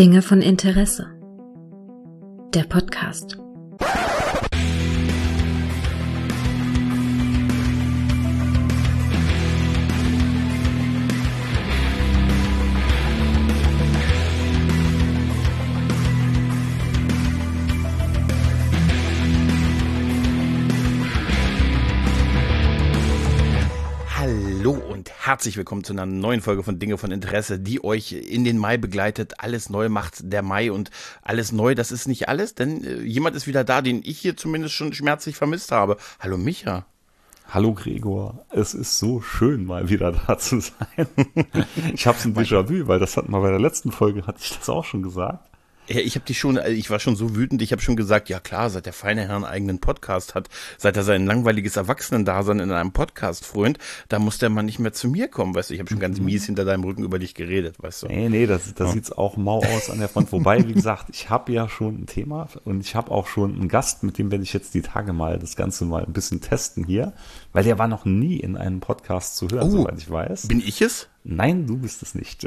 Dinge von Interesse. Der Podcast. Hallo und herzlich willkommen zu einer neuen Folge von Dinge von Interesse, die euch in den Mai begleitet. Alles neu macht der Mai und alles neu, das ist nicht alles, denn jemand ist wieder da, den ich hier zumindest schon schmerzlich vermisst habe. Hallo Micha. Hallo Gregor, es ist so schön, mal wieder da zu sein. Ich hab's ein Déjà-vu, weil das hatten wir bei der letzten Folge, hatte ich das auch schon gesagt. Ja, ich war schon so wütend, ich habe schon gesagt, ja klar, seit der feine Herr einen eigenen Podcast hat, seit er sein langweiliges Erwachsenendasein in einem Podcast frönt, da muss der Mann nicht mehr zu mir kommen, weißt du, ich habe schon ganz mies hinter deinem Rücken über dich geredet, weißt du. Nee, da sieht's auch mau aus an der Front, wobei, wie gesagt, ich habe ja schon ein Thema und ich habe auch schon einen Gast, mit dem werde ich jetzt die Tage mal das Ganze mal ein bisschen testen hier, weil der war noch nie in einem Podcast zu hören, soweit ich weiß. Bin ich es? Nein, du bist es nicht.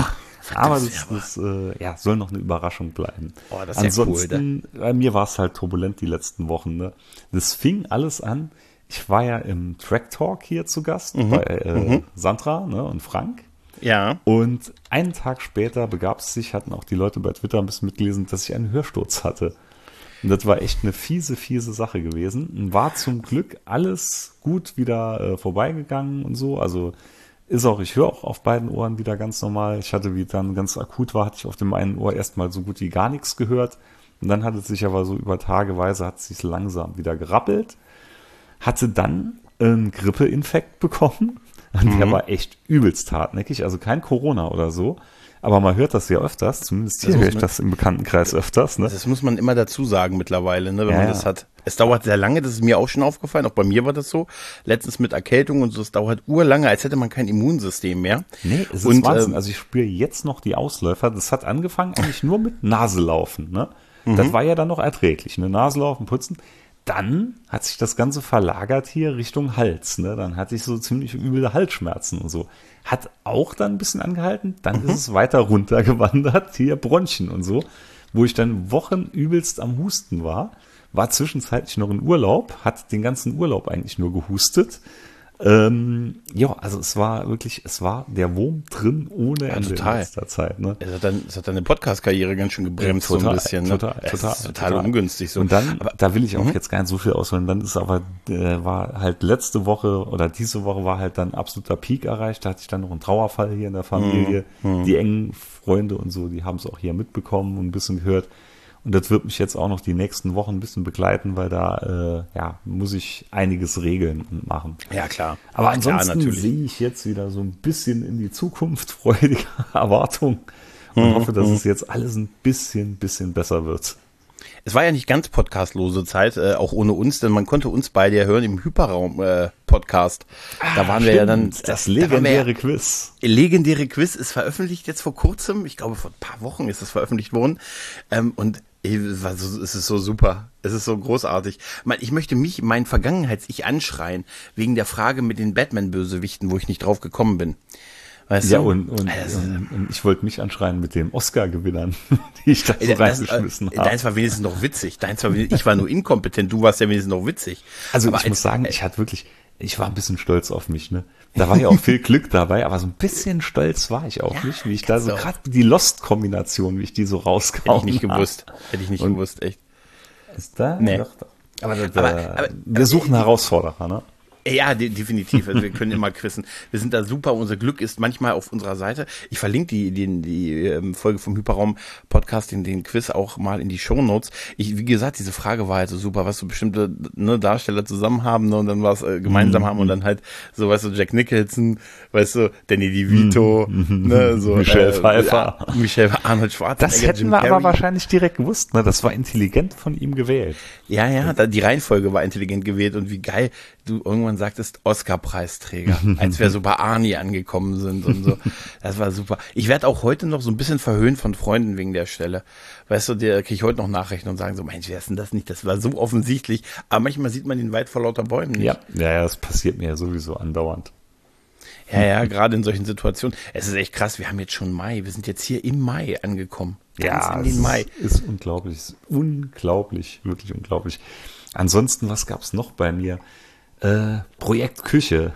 Aber das soll noch eine Überraschung bleiben. Oh, das ist ansonsten, ja cool, bei mir war es halt turbulent die letzten Wochen. Ne? Das fing alles an. Ich war ja im Track Talk hier zu Gast bei Sandra, ne, und Frank. Ja. Und einen Tag später begab es sich, hatten auch die Leute bei Twitter ein bisschen mitgelesen, dass ich einen Hörsturz hatte. Und das war echt eine fiese Sache gewesen. Und war zum Glück alles gut wieder vorbeigegangen und so. Also ich höre auch auf beiden Ohren wieder ganz normal. Ich hatte, wie dann ganz akut war, hatte ich auf dem einen Ohr erstmal so gut wie gar nichts gehört. Und dann hat es sich aber so über Tageweise, hat es sich langsam wieder gerappelt. Hatte dann einen Grippeinfekt bekommen. Und der war echt übelst hartnäckig. Also kein Corona oder so. Aber man hört das ja öfters, zumindest hier höre ich das im Bekanntenkreis öfters. Ne? Das muss man immer dazu sagen mittlerweile, ne, wenn man das hat. Es dauert sehr lange, das ist mir auch schon aufgefallen, auch bei mir war das so. Letztens mit Erkältung und so, es dauert urlange, als hätte man kein Immunsystem mehr. Nee, es ist Wahnsinn. Also ich spüre jetzt noch die Ausläufer. Das hat angefangen eigentlich nur mit Naselaufen. Ne? Das war ja dann noch erträglich, ne? Naselaufen, putzen. Dann hat sich das Ganze verlagert hier Richtung Hals. Ne? Dann hatte ich so ziemlich üble Halsschmerzen und so. Hat auch dann ein bisschen angehalten. Dann ist es weiter runtergewandert, hier Bronchien und so. Wo ich dann Wochen übelst am Husten war. War zwischenzeitlich noch in Urlaub. Hat den ganzen Urlaub eigentlich nur gehustet. Also es war der Wurm drin ohne Ende in letzter Zeit. Ne? Es hat deine Podcast-Karriere ganz schön gebremst, so ein bisschen. Ne? Total ungünstig. So. Und dann, da will ich auch jetzt gar nicht so viel ausholen, dann ist aber, war halt letzte Woche oder diese Woche war halt dann absoluter Peak erreicht, da hatte ich dann noch einen Trauerfall hier in der Familie, die engen Freunde und so, die haben es auch hier mitbekommen und ein bisschen gehört. Und das wird mich jetzt auch noch die nächsten Wochen ein bisschen begleiten, weil da muss ich einiges regeln und machen. Ja, klar. Aber ansonsten sehe ich jetzt wieder so ein bisschen in die Zukunft, freudige Erwartung und hoffe, dass es jetzt alles ein bisschen besser wird. Es war ja nicht ganz podcastlose Zeit, auch ohne uns, denn man konnte uns beide ja hören im Hyperraum-Podcast. Da waren wir ja dann... Das legendäre Quiz. Legendäre Quiz ist veröffentlicht jetzt vor kurzem. Ich glaube, vor ein paar Wochen ist es veröffentlicht worden. Und es ist so super. Es ist so großartig. Ich möchte mein Vergangenheits-Ich anschreien, wegen der Frage mit den Batman-Bösewichten, wo ich nicht drauf gekommen bin. Weißt ja, du? Und ich wollte mich anschreien mit den Oscar-Gewinnern, die ich da so reingeschmissen habe. Deins war wenigstens noch witzig. Ich war nur inkompetent, du warst ja wenigstens noch witzig. Also aber ich muss sagen, ich war ein bisschen stolz auf mich, ne? Da war ja auch viel Glück dabei, aber so ein bisschen stolz war ich auf mich, wie ich da so gerade die Lost-Kombination, wie ich die so rauskaue. Hätte ich nicht gewusst, echt. Ist da? Nee. Doch. Aber wir suchen Herausforderer, ne? Ja, definitiv. Also wir können immer quizzen. Wir sind da super. Unser Glück ist manchmal auf unserer Seite. Ich verlinke die Folge vom Hyperraum-Podcast, den Quiz auch mal in die Shownotes. Wie gesagt, diese Frage war halt so super, was so bestimmte Darsteller zusammen haben, ne, und dann was gemeinsam haben und dann halt so, weißt du, Jack Nicholson, weißt du, Danny DeVito, ne, so Michelle Pfeiffer, Arnold Schwarzenegger. Das hätten wir aber wahrscheinlich direkt gewusst, ne? Das war intelligent von ihm gewählt. Ja, die Reihenfolge war intelligent gewählt und wie geil du irgendwann sagtest, Oscar-Preisträger, als wir so bei Arnie angekommen sind und so. Das war super. Ich werde auch heute noch so ein bisschen verhöhnt von Freunden wegen der Stelle. Weißt du, der kriege ich heute noch Nachrichten und sagen so, Mensch, wer ist denn das nicht? Das war so offensichtlich. Aber manchmal sieht man den weit vor lauter Bäumen nicht. Ja, das passiert mir ja sowieso andauernd. Ja, gerade in solchen Situationen. Es ist echt krass, wir haben jetzt schon Mai. Wir sind jetzt hier im Mai angekommen. Ganz in den Mai. Ist unglaublich. Ist unglaublich, wirklich unglaublich. Ansonsten, was gab's noch bei mir? Projekt Küche.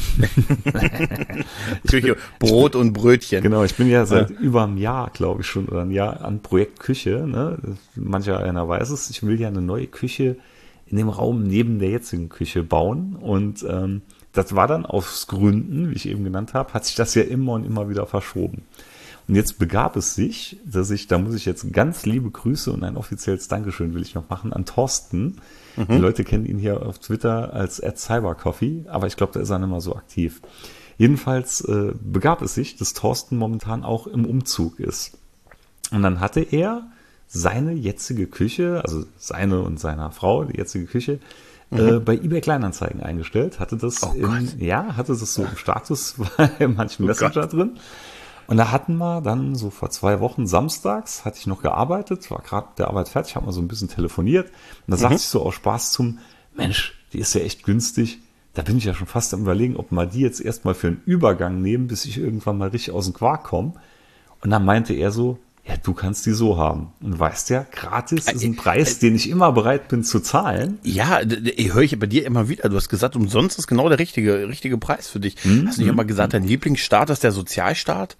Küche, Brot und Brötchen. Genau, ich bin ja seit über einem Jahr, glaube ich schon, oder ein Jahr an Projekt Küche. Ne? Mancher einer weiß es. Ich will ja eine neue Küche in dem Raum neben der jetzigen Küche bauen. Und das war dann aus Gründen, wie ich eben genannt habe, hat sich das ja immer und immer wieder verschoben. Und jetzt begab es sich, da muss ich jetzt ganz liebe Grüße und ein offizielles Dankeschön will ich noch machen an Thorsten. Die Leute kennen ihn hier auf Twitter als @cybercoffee, aber ich glaube, da ist er nicht mehr so aktiv. Jedenfalls begab es sich, dass Thorsten momentan auch im Umzug ist. Und dann hatte er seine jetzige Küche, also seine und seiner Frau, die jetzige Küche, bei eBay Kleinanzeigen eingestellt, hatte das hatte das so im Status bei manchen Messenger drin. Und da hatten wir dann so vor 2 Wochen samstags, hatte ich noch gearbeitet, war gerade mit der Arbeit fertig, habe mal so ein bisschen telefoniert. Und da sagte ich so aus Spaß zum, Mensch, die ist ja echt günstig. Da bin ich ja schon fast am Überlegen, ob wir die jetzt erstmal für einen Übergang nehmen, bis ich irgendwann mal richtig aus dem Quark komme. Und dann meinte er so, ja, du kannst die so haben. Und weißt ja, gratis ist ein Preis, den ich immer bereit bin zu zahlen. Ja, höre ich bei dir immer wieder. Du hast gesagt, umsonst ist genau der richtige Preis für dich. Hast du nicht immer gesagt, dein Lieblingsstaat ist der Sozialstaat?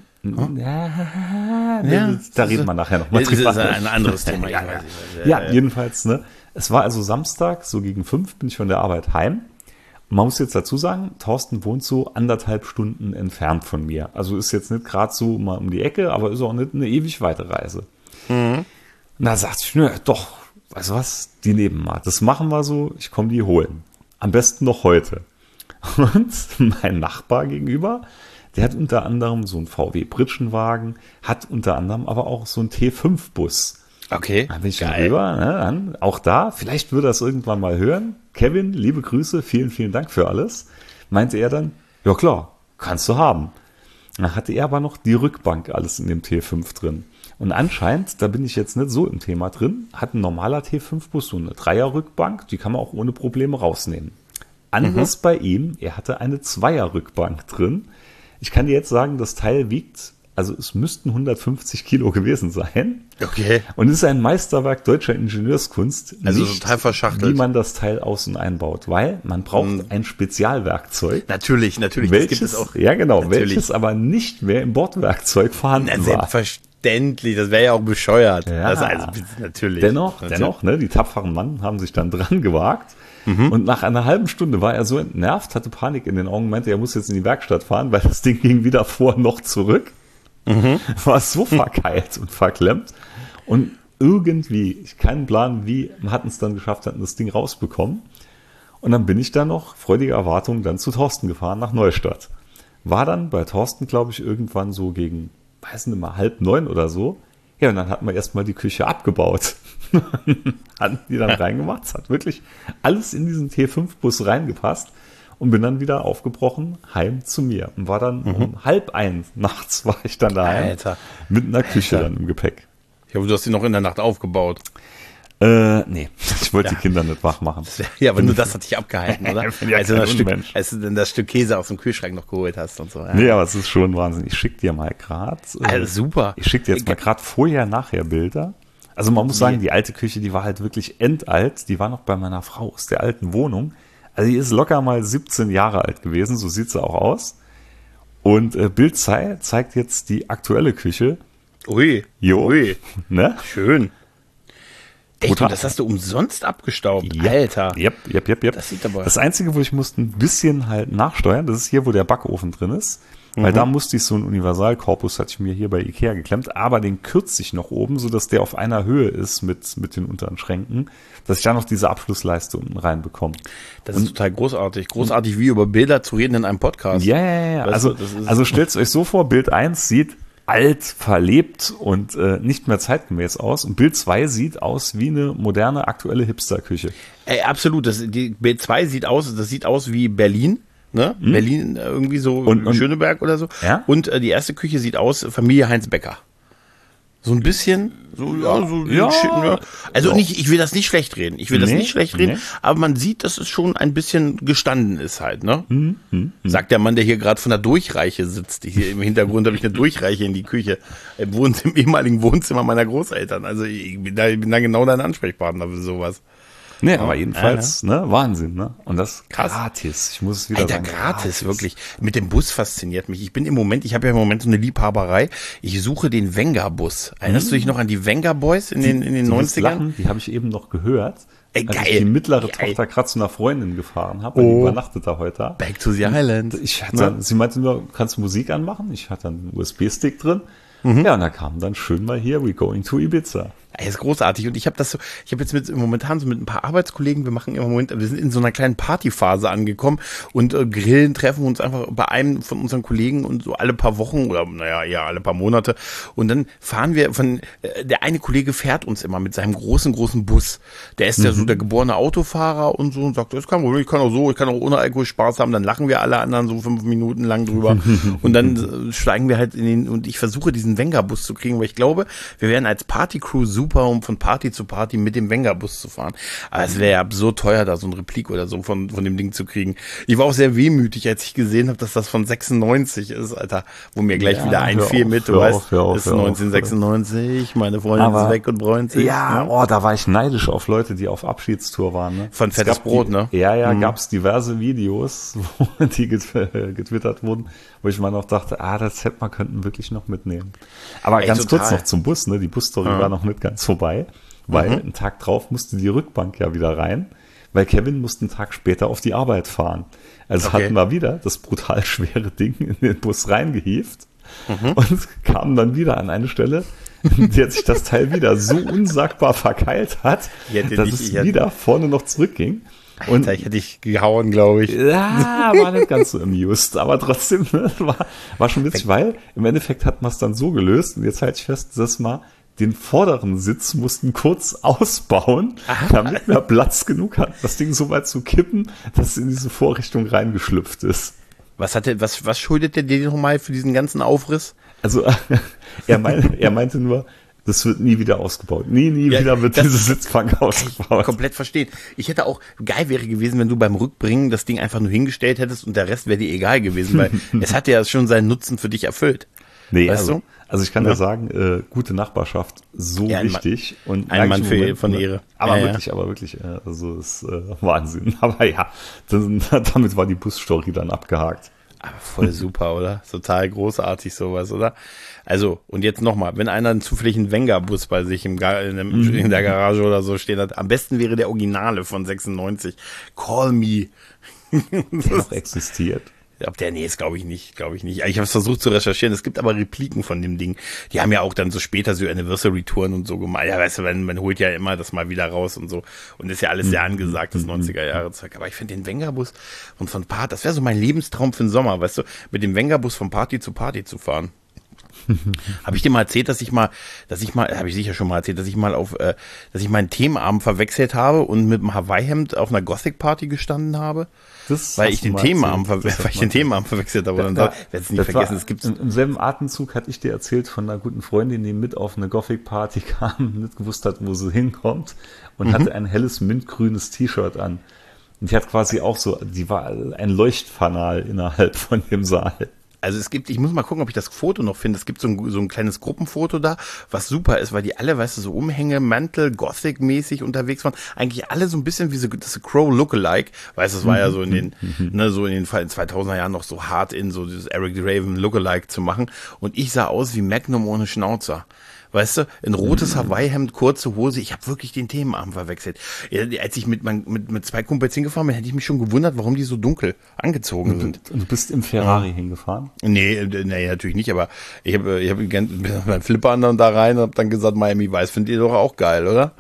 Da reden wir nachher noch mal drüber. Das ist ein anderes Thema. Ja, jedenfalls, ne. Es war also Samstag, so gegen 5 bin ich von der Arbeit heim. Und man muss jetzt dazu sagen, Thorsten wohnt so 1,5 Stunden entfernt von mir. Also ist jetzt nicht gerade so mal um die Ecke, aber ist auch nicht eine ewig weite Reise. Und da sagte ich, doch, weißt du was, die nehmen mal. Das machen wir so, ich komme die holen. Am besten noch heute. Und mein Nachbar gegenüber, der hat unter anderem so einen VW-Pritschenwagen, hat unter anderem aber auch so einen T5-Bus. Okay. Da bin ich schon rüber, ne, auch da, vielleicht würde er es irgendwann mal hören. Kevin, liebe Grüße, vielen, vielen Dank für alles. Meinte er dann, ja klar, kannst du haben. Dann hatte er aber noch die Rückbank alles in dem T5 drin. Und anscheinend, da bin ich jetzt nicht so im Thema drin, hat ein normaler T5-Bus so eine 3er-Rückbank, die kann man auch ohne Probleme rausnehmen. Anders bei ihm, er hatte eine 2er-Rückbank drin. Ich kann dir jetzt sagen, das Teil wiegt, also es müssten 150 Kilo gewesen sein. Okay. Und es ist ein Meisterwerk deutscher Ingenieurskunst. Also total verschachtelt. Wie man das Teil außen einbaut, weil man braucht ein Spezialwerkzeug. Natürlich, welches, das gibt es auch. Ja, genau, natürlich. welches aber nicht mehr im Bordwerkzeug vorhanden war. Selbstverständlich, das wäre ja auch bescheuert. Ja. Das also, natürlich. Dennoch, ne, die tapferen Mann haben sich dann dran gewagt. Und nach einer halben Stunde war er so entnervt, hatte Panik in den Augen, meinte, er muss jetzt in die Werkstatt fahren, weil das Ding ging wieder vor noch zurück. War so verkeilt und verklemmt. Und irgendwie, ich keinen Plan, wie, wir hatten es dann geschafft, hatten das Ding rausbekommen. Und dann bin ich dann noch, freudige Erwartung, dann zu Thorsten gefahren, nach Neustadt. War dann bei Thorsten, glaube ich, irgendwann so gegen, weiß nicht mal, 8:30 oder so. Ja, und dann hatten wir erstmal die Küche abgebaut. Hatten die dann reingemacht. Es hat wirklich alles in diesen T5-Bus reingepasst. Und bin dann wieder aufgebrochen, heim zu mir. Und war dann um 12:30 nachts war ich dann daheim. Alter. Mit einer Küche dann im Gepäck. Ich hoffe, du hast die noch in der Nacht aufgebaut. Nee, ich wollte die Kinder nicht wach machen. Ja, aber nur das hat dich abgehalten, oder? Ja, als du dann das Stück Käse aus dem Kühlschrank noch geholt hast und so. Ja. Nee, aber es ist schon Wahnsinn. Ich schicke dir mal gerade. Also super. Ich schicke dir jetzt mal gerade vorher, nachher Bilder. Also man muss sagen, die alte Küche, die war halt wirklich endalt. Die war noch bei meiner Frau aus der alten Wohnung. Also die ist locker mal 17 Jahre alt gewesen, so sieht sie auch aus. Und Bild zeigt jetzt die aktuelle Küche. Ui. Ne? Schön. Echt, und das hast du umsonst abgestaubt? Yep. Alter. Yep. Das sieht aber... Das Einzige, wo ich musste ein bisschen halt nachsteuern, das ist hier, wo der Backofen drin ist. Weil da musste ich so einen Universalkorpus, hatte ich mir hier bei Ikea geklemmt, aber den kürze ich noch oben, sodass der auf einer Höhe ist mit den unteren Schränken, dass ich da noch diese Abschlussleiste unten reinbekomme. Das ist total großartig. Großartig, wie über Bilder zu reden in einem Podcast. Ja. Also stellt euch so vor, Bild 1 sieht alt, verlebt und nicht mehr zeitgemäß aus. Und Bild 2 sieht aus wie eine moderne, aktuelle Hipsterküche. Ey, absolut. Bild 2 sieht aus wie Berlin. Ne? Berlin irgendwie so und Schöneberg oder so. Ja? Und die erste Küche sieht aus Familie Heinz Becker. So ein bisschen So, ja, so ja. schicken, ja. Also Ja. nicht, ich will das nicht schlecht reden. Nee. Aber man sieht, dass es schon ein bisschen gestanden ist halt, ne? Sagt der Mann, der hier gerade von der Durchreiche sitzt. Hier im Hintergrund habe ich eine Durchreiche in die Küche. Im ehemaligen Wohnzimmer meiner Großeltern. Also ich bin da genau dein Ansprechpartner für sowas. Nee, aber jedenfalls, ne, Wahnsinn, ne? Und das Krass. gratis. Ich muss es wieder Alter, sagen. gratis, wirklich. Mit dem Bus fasziniert mich. Ich habe ja im Moment so eine Liebhaberei. Ich suche den Wenger-Bus. Erinnerst du dich noch an die Wenger-Boys in den Du wirst 90ern? lachen, die habe ich eben noch gehört. Ey, als geil. ich die mittlere Geil. Tochter gerade zu einer Freundin gefahren habe, die übernachtet da heute. Back to the Island. Sie meinte nur, kannst du Musik anmachen? Ich hatte einen USB-Stick drin. Ja, und da kam dann schön mal hier, we going to Ibiza. Ey, ist großartig. Und ich habe jetzt momentan so mit ein paar Arbeitskollegen, wir sind in so einer kleinen Partyphase angekommen und grillen, treffen uns einfach bei einem von unseren Kollegen und so alle paar Wochen oder naja, eher alle paar Monate. Und dann fahren wir der eine Kollege fährt uns immer mit seinem großen Bus. Der ist ja so der geborene Autofahrer und so und sagt, das kann wohl, ich kann auch ohne Alkohol Spaß haben. Dann lachen wir alle anderen so 5 Minuten lang drüber. Und dann steigen wir halt und ich versuche diesen Wenger-Bus zu kriegen, weil ich glaube, wir werden als Partycrew super, um von Party zu Party mit dem Wenger-Bus zu fahren. Aber es wäre ja absurd teuer, da so ein Replik oder so von dem Ding zu kriegen. Ich war auch sehr wehmütig, als ich gesehen habe, dass das von 96 ist, Alter, wo mir gleich wieder einfiel mit, du weißt, ist 1996, meine Freundin ist weg und bräunt sich. Ja, oh, da war ich neidisch auf Leute, die auf Abschiedstour waren. Ne? Von Fettes Brot, ne? Ja, gab's diverse Videos, wo die getwittert wurden, wo ich mal noch dachte, das hätte man könnten wirklich noch mitnehmen. Aber ganz kurz noch zum Bus, ne? Die Busstory war noch nicht ganz vorbei, weil einen Tag drauf musste die Rückbank ja wieder rein, weil Kevin musste einen Tag später auf die Arbeit fahren. Also hatten wir wieder das brutal schwere Ding in den Bus reingehievt und kamen dann wieder an eine Stelle, die hat sich das Teil wieder so unsagbar verkeilt hat, dass es wieder vorne noch zurückging. Und Alter, ich hätte dich gehauen, glaube ich. Ja, war nicht ganz so amused, aber trotzdem, ne, war schon witzig, weil im Endeffekt hat man es dann so gelöst und jetzt halte ich fest, dass man den vorderen Sitz mussten kurz ausbauen, damit wir Platz genug hatten, das Ding so weit zu kippen, dass es in diese Vorrichtung reingeschlüpft ist. Was schuldet der dir nochmal für diesen ganzen Aufriss? Also er meinte nur, das wird nie wieder ausgebaut. Nie wieder wird diese Sitzbank ausgebaut. Komplett verstehen. Ich hätte auch, geil wäre gewesen, wenn du beim Rückbringen das Ding einfach nur hingestellt hättest und der Rest wäre dir egal gewesen, weil es hat ja schon seinen Nutzen für dich erfüllt. Nee, weißt du? Also ich kann ja sagen, gute Nachbarschaft, so wichtig. Und ein Mann von Ehre. Aber wirklich, also das ist Wahnsinn. Aber ja, damit war die Busstory dann abgehakt. Aber voll super, oder? Total großartig sowas, oder? Also, und jetzt nochmal, wenn einer einen zufälligen Wenger-Bus bei sich in der Garage oder so stehen hat, am besten wäre der Originale von 96. Call me. Der noch existiert. Nee, ist glaube ich nicht. Ich habe es versucht zu recherchieren. Es gibt aber Repliken von dem Ding. Die haben ja auch dann so später so Anniversary-Touren und so gemacht. Ja, weißt du, man holt ja immer das mal wieder raus und so. Und ist ja alles sehr angesagt, das 90er-Jahre-Zeug. Aber ich finde den Wenger-Bus von Party, das wäre so mein Lebenstraum für den Sommer, weißt du, mit dem Wenger-Bus von Party zu fahren. Habe ich dir mal erzählt, habe ich sicher schon mal erzählt, dass ich meinen Themenabend verwechselt habe und mit einem Hawaii-Hemd auf einer Gothic-Party gestanden habe? Weil ich den Themenabend verwechselt habe. Und werde es nie vergessen. Es gibt's im selben Atemzug hatte ich dir erzählt von einer guten Freundin, die mit auf eine Gothic-Party kam, nicht gewusst hat, wo sie hinkommt und hatte ein helles mintgrünes T-Shirt an. Und die hat quasi auch die war ein Leuchtfanal innerhalb von dem Saal. Also ich muss mal gucken, ob ich das Foto noch finde. Es gibt so ein kleines Gruppenfoto da, was super ist, weil die alle, weißt du, so Umhänge, Mantel, Gothic-mäßig unterwegs waren. Eigentlich alle so ein bisschen wie so das Crow Lookalike. Weißt du, es war ja so in den 2000er Jahren noch so hart so dieses Eric Draven Lookalike zu machen. Und ich sah aus wie Magnum ohne Schnauzer. Weißt du, ein rotes Hawaii-Hemd, kurze Hose. Ich habe wirklich den Themenabend verwechselt. Als ich mit 2 Kumpels hingefahren bin, hätte ich mich schon gewundert, warum die so dunkel angezogen sind. Und du bist im Ferrari hingefahren? Nee, natürlich nicht, aber ich hab meinen Flipper an und da rein und hab dann gesagt, Miami Vice findet ihr doch auch geil, oder?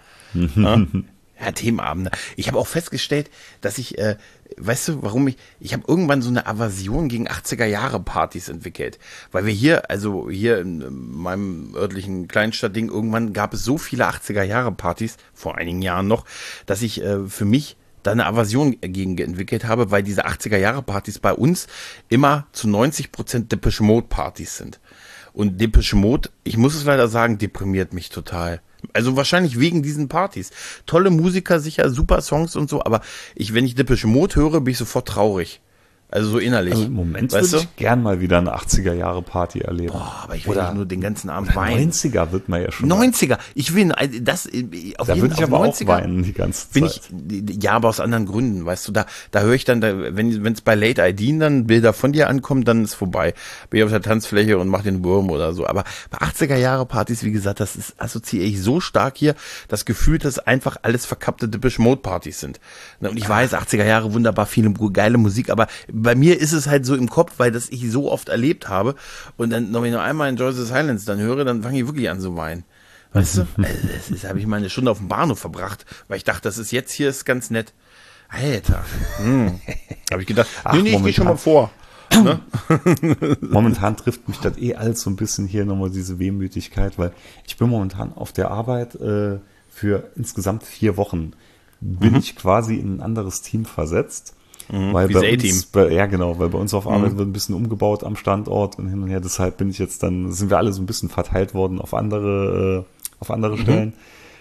Ja, Themenabende. Ich habe auch festgestellt, dass ich, weißt du, warum ich habe irgendwann so eine Aversion gegen 80er-Jahre-Partys entwickelt. Weil wir hier in meinem örtlichen Kleinstadtding, irgendwann gab es so viele 80er-Jahre-Partys, vor einigen Jahren noch, dass ich für mich da eine Aversion gegen entwickelt habe, weil diese 80er-Jahre-Partys bei uns immer zu 90% Depeche Mode-Partys sind. Und Depeche Mode, ich muss es leider sagen, deprimiert mich total. Also wahrscheinlich wegen diesen Partys. Tolle Musiker, sicher, super Songs und so, aber wenn ich Depeche Mode höre, bin ich sofort traurig. Also so innerlich. Also im Moment würde ich gern mal wieder eine 80er-Jahre-Party erleben. Boah, aber ich will nicht nur den ganzen Abend oder weinen. 90er wird man ja schon. 90er, ich will das auf Da jeden würde ich aber 90er, auch weinen die ganze Zeit. Ja, aber aus anderen Gründen, weißt du, da höre ich dann, wenn es bei Late ID dann Bilder von dir ankommen, dann ist vorbei. Bin ich auf der Tanzfläche und mach den Wurm oder so. Aber bei 80er-Jahre-Partys, wie gesagt, assoziiere ich so stark hier das Gefühl, dass einfach alles verkappte Depeche-Mode-Partys sind. Und ich weiß, 80er Jahre wunderbar viele geile Musik, aber bei mir ist es halt so im Kopf, weil das ich so oft erlebt habe. Und dann, wenn ich noch einmal Enjoy the Silence dann höre, dann fange ich wirklich an zu weinen. Weißt du? Das habe ich mal eine Stunde auf dem Bahnhof verbracht, weil ich dachte, das ist jetzt hier ist ganz nett. Alter. Habe ich gedacht, nee, ich gehe schon mal vor. Ne? Momentan trifft mich das alles so ein bisschen hier nochmal diese Wehmütigkeit, weil ich bin momentan auf der Arbeit für insgesamt 4 Wochen bin ich quasi in ein anderes Team versetzt. Weil bei uns, weil bei uns auf Arbeit wird ein bisschen umgebaut am Standort und hin und her. Deshalb sind wir alle so ein bisschen verteilt worden auf andere Stellen.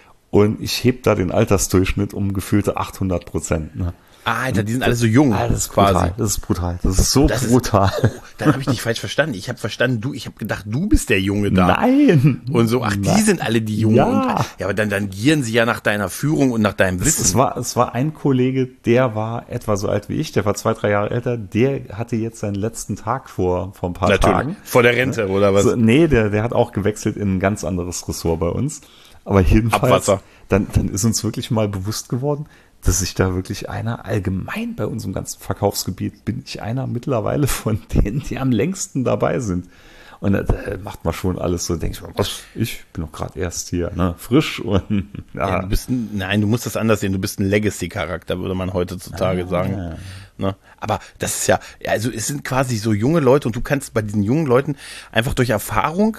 Und ich heb da den Altersdurchschnitt um gefühlte 800%. Ne? Alter, die sind alle so jung. Das ist quasi brutal. Das ist brutal. Das ist so brutal. Dann habe ich dich falsch verstanden. Ich habe verstanden, ich habe gedacht, du bist der Junge da. Nein. Und so, die sind alle die Jungen. Ja. Aber dann gieren sie ja nach deiner Führung und nach deinem Wissen. Es war ein Kollege, der war etwa so alt wie ich, der war 2-3 Jahre älter, der hatte jetzt seinen letzten Tag vor ein paar Tagen. Vor der Rente, oder was? So, nee, der hat auch gewechselt in ein ganz anderes Ressort bei uns. Aber jedenfalls, dann ist uns wirklich mal bewusst geworden, dass ich da wirklich allgemein bei unserem ganzen Verkaufsgebiet bin ich einer mittlerweile von denen, die am längsten dabei sind. Und da macht man schon alles so, denke ich mal, ich bin doch gerade erst hier, ne, frisch und ja. Du musst das anders sehen, du bist ein Legacy-Charakter, würde man heutzutage sagen. Ne? Aber das ist ja, also es sind quasi so junge Leute und du kannst bei diesen jungen Leuten einfach durch Erfahrung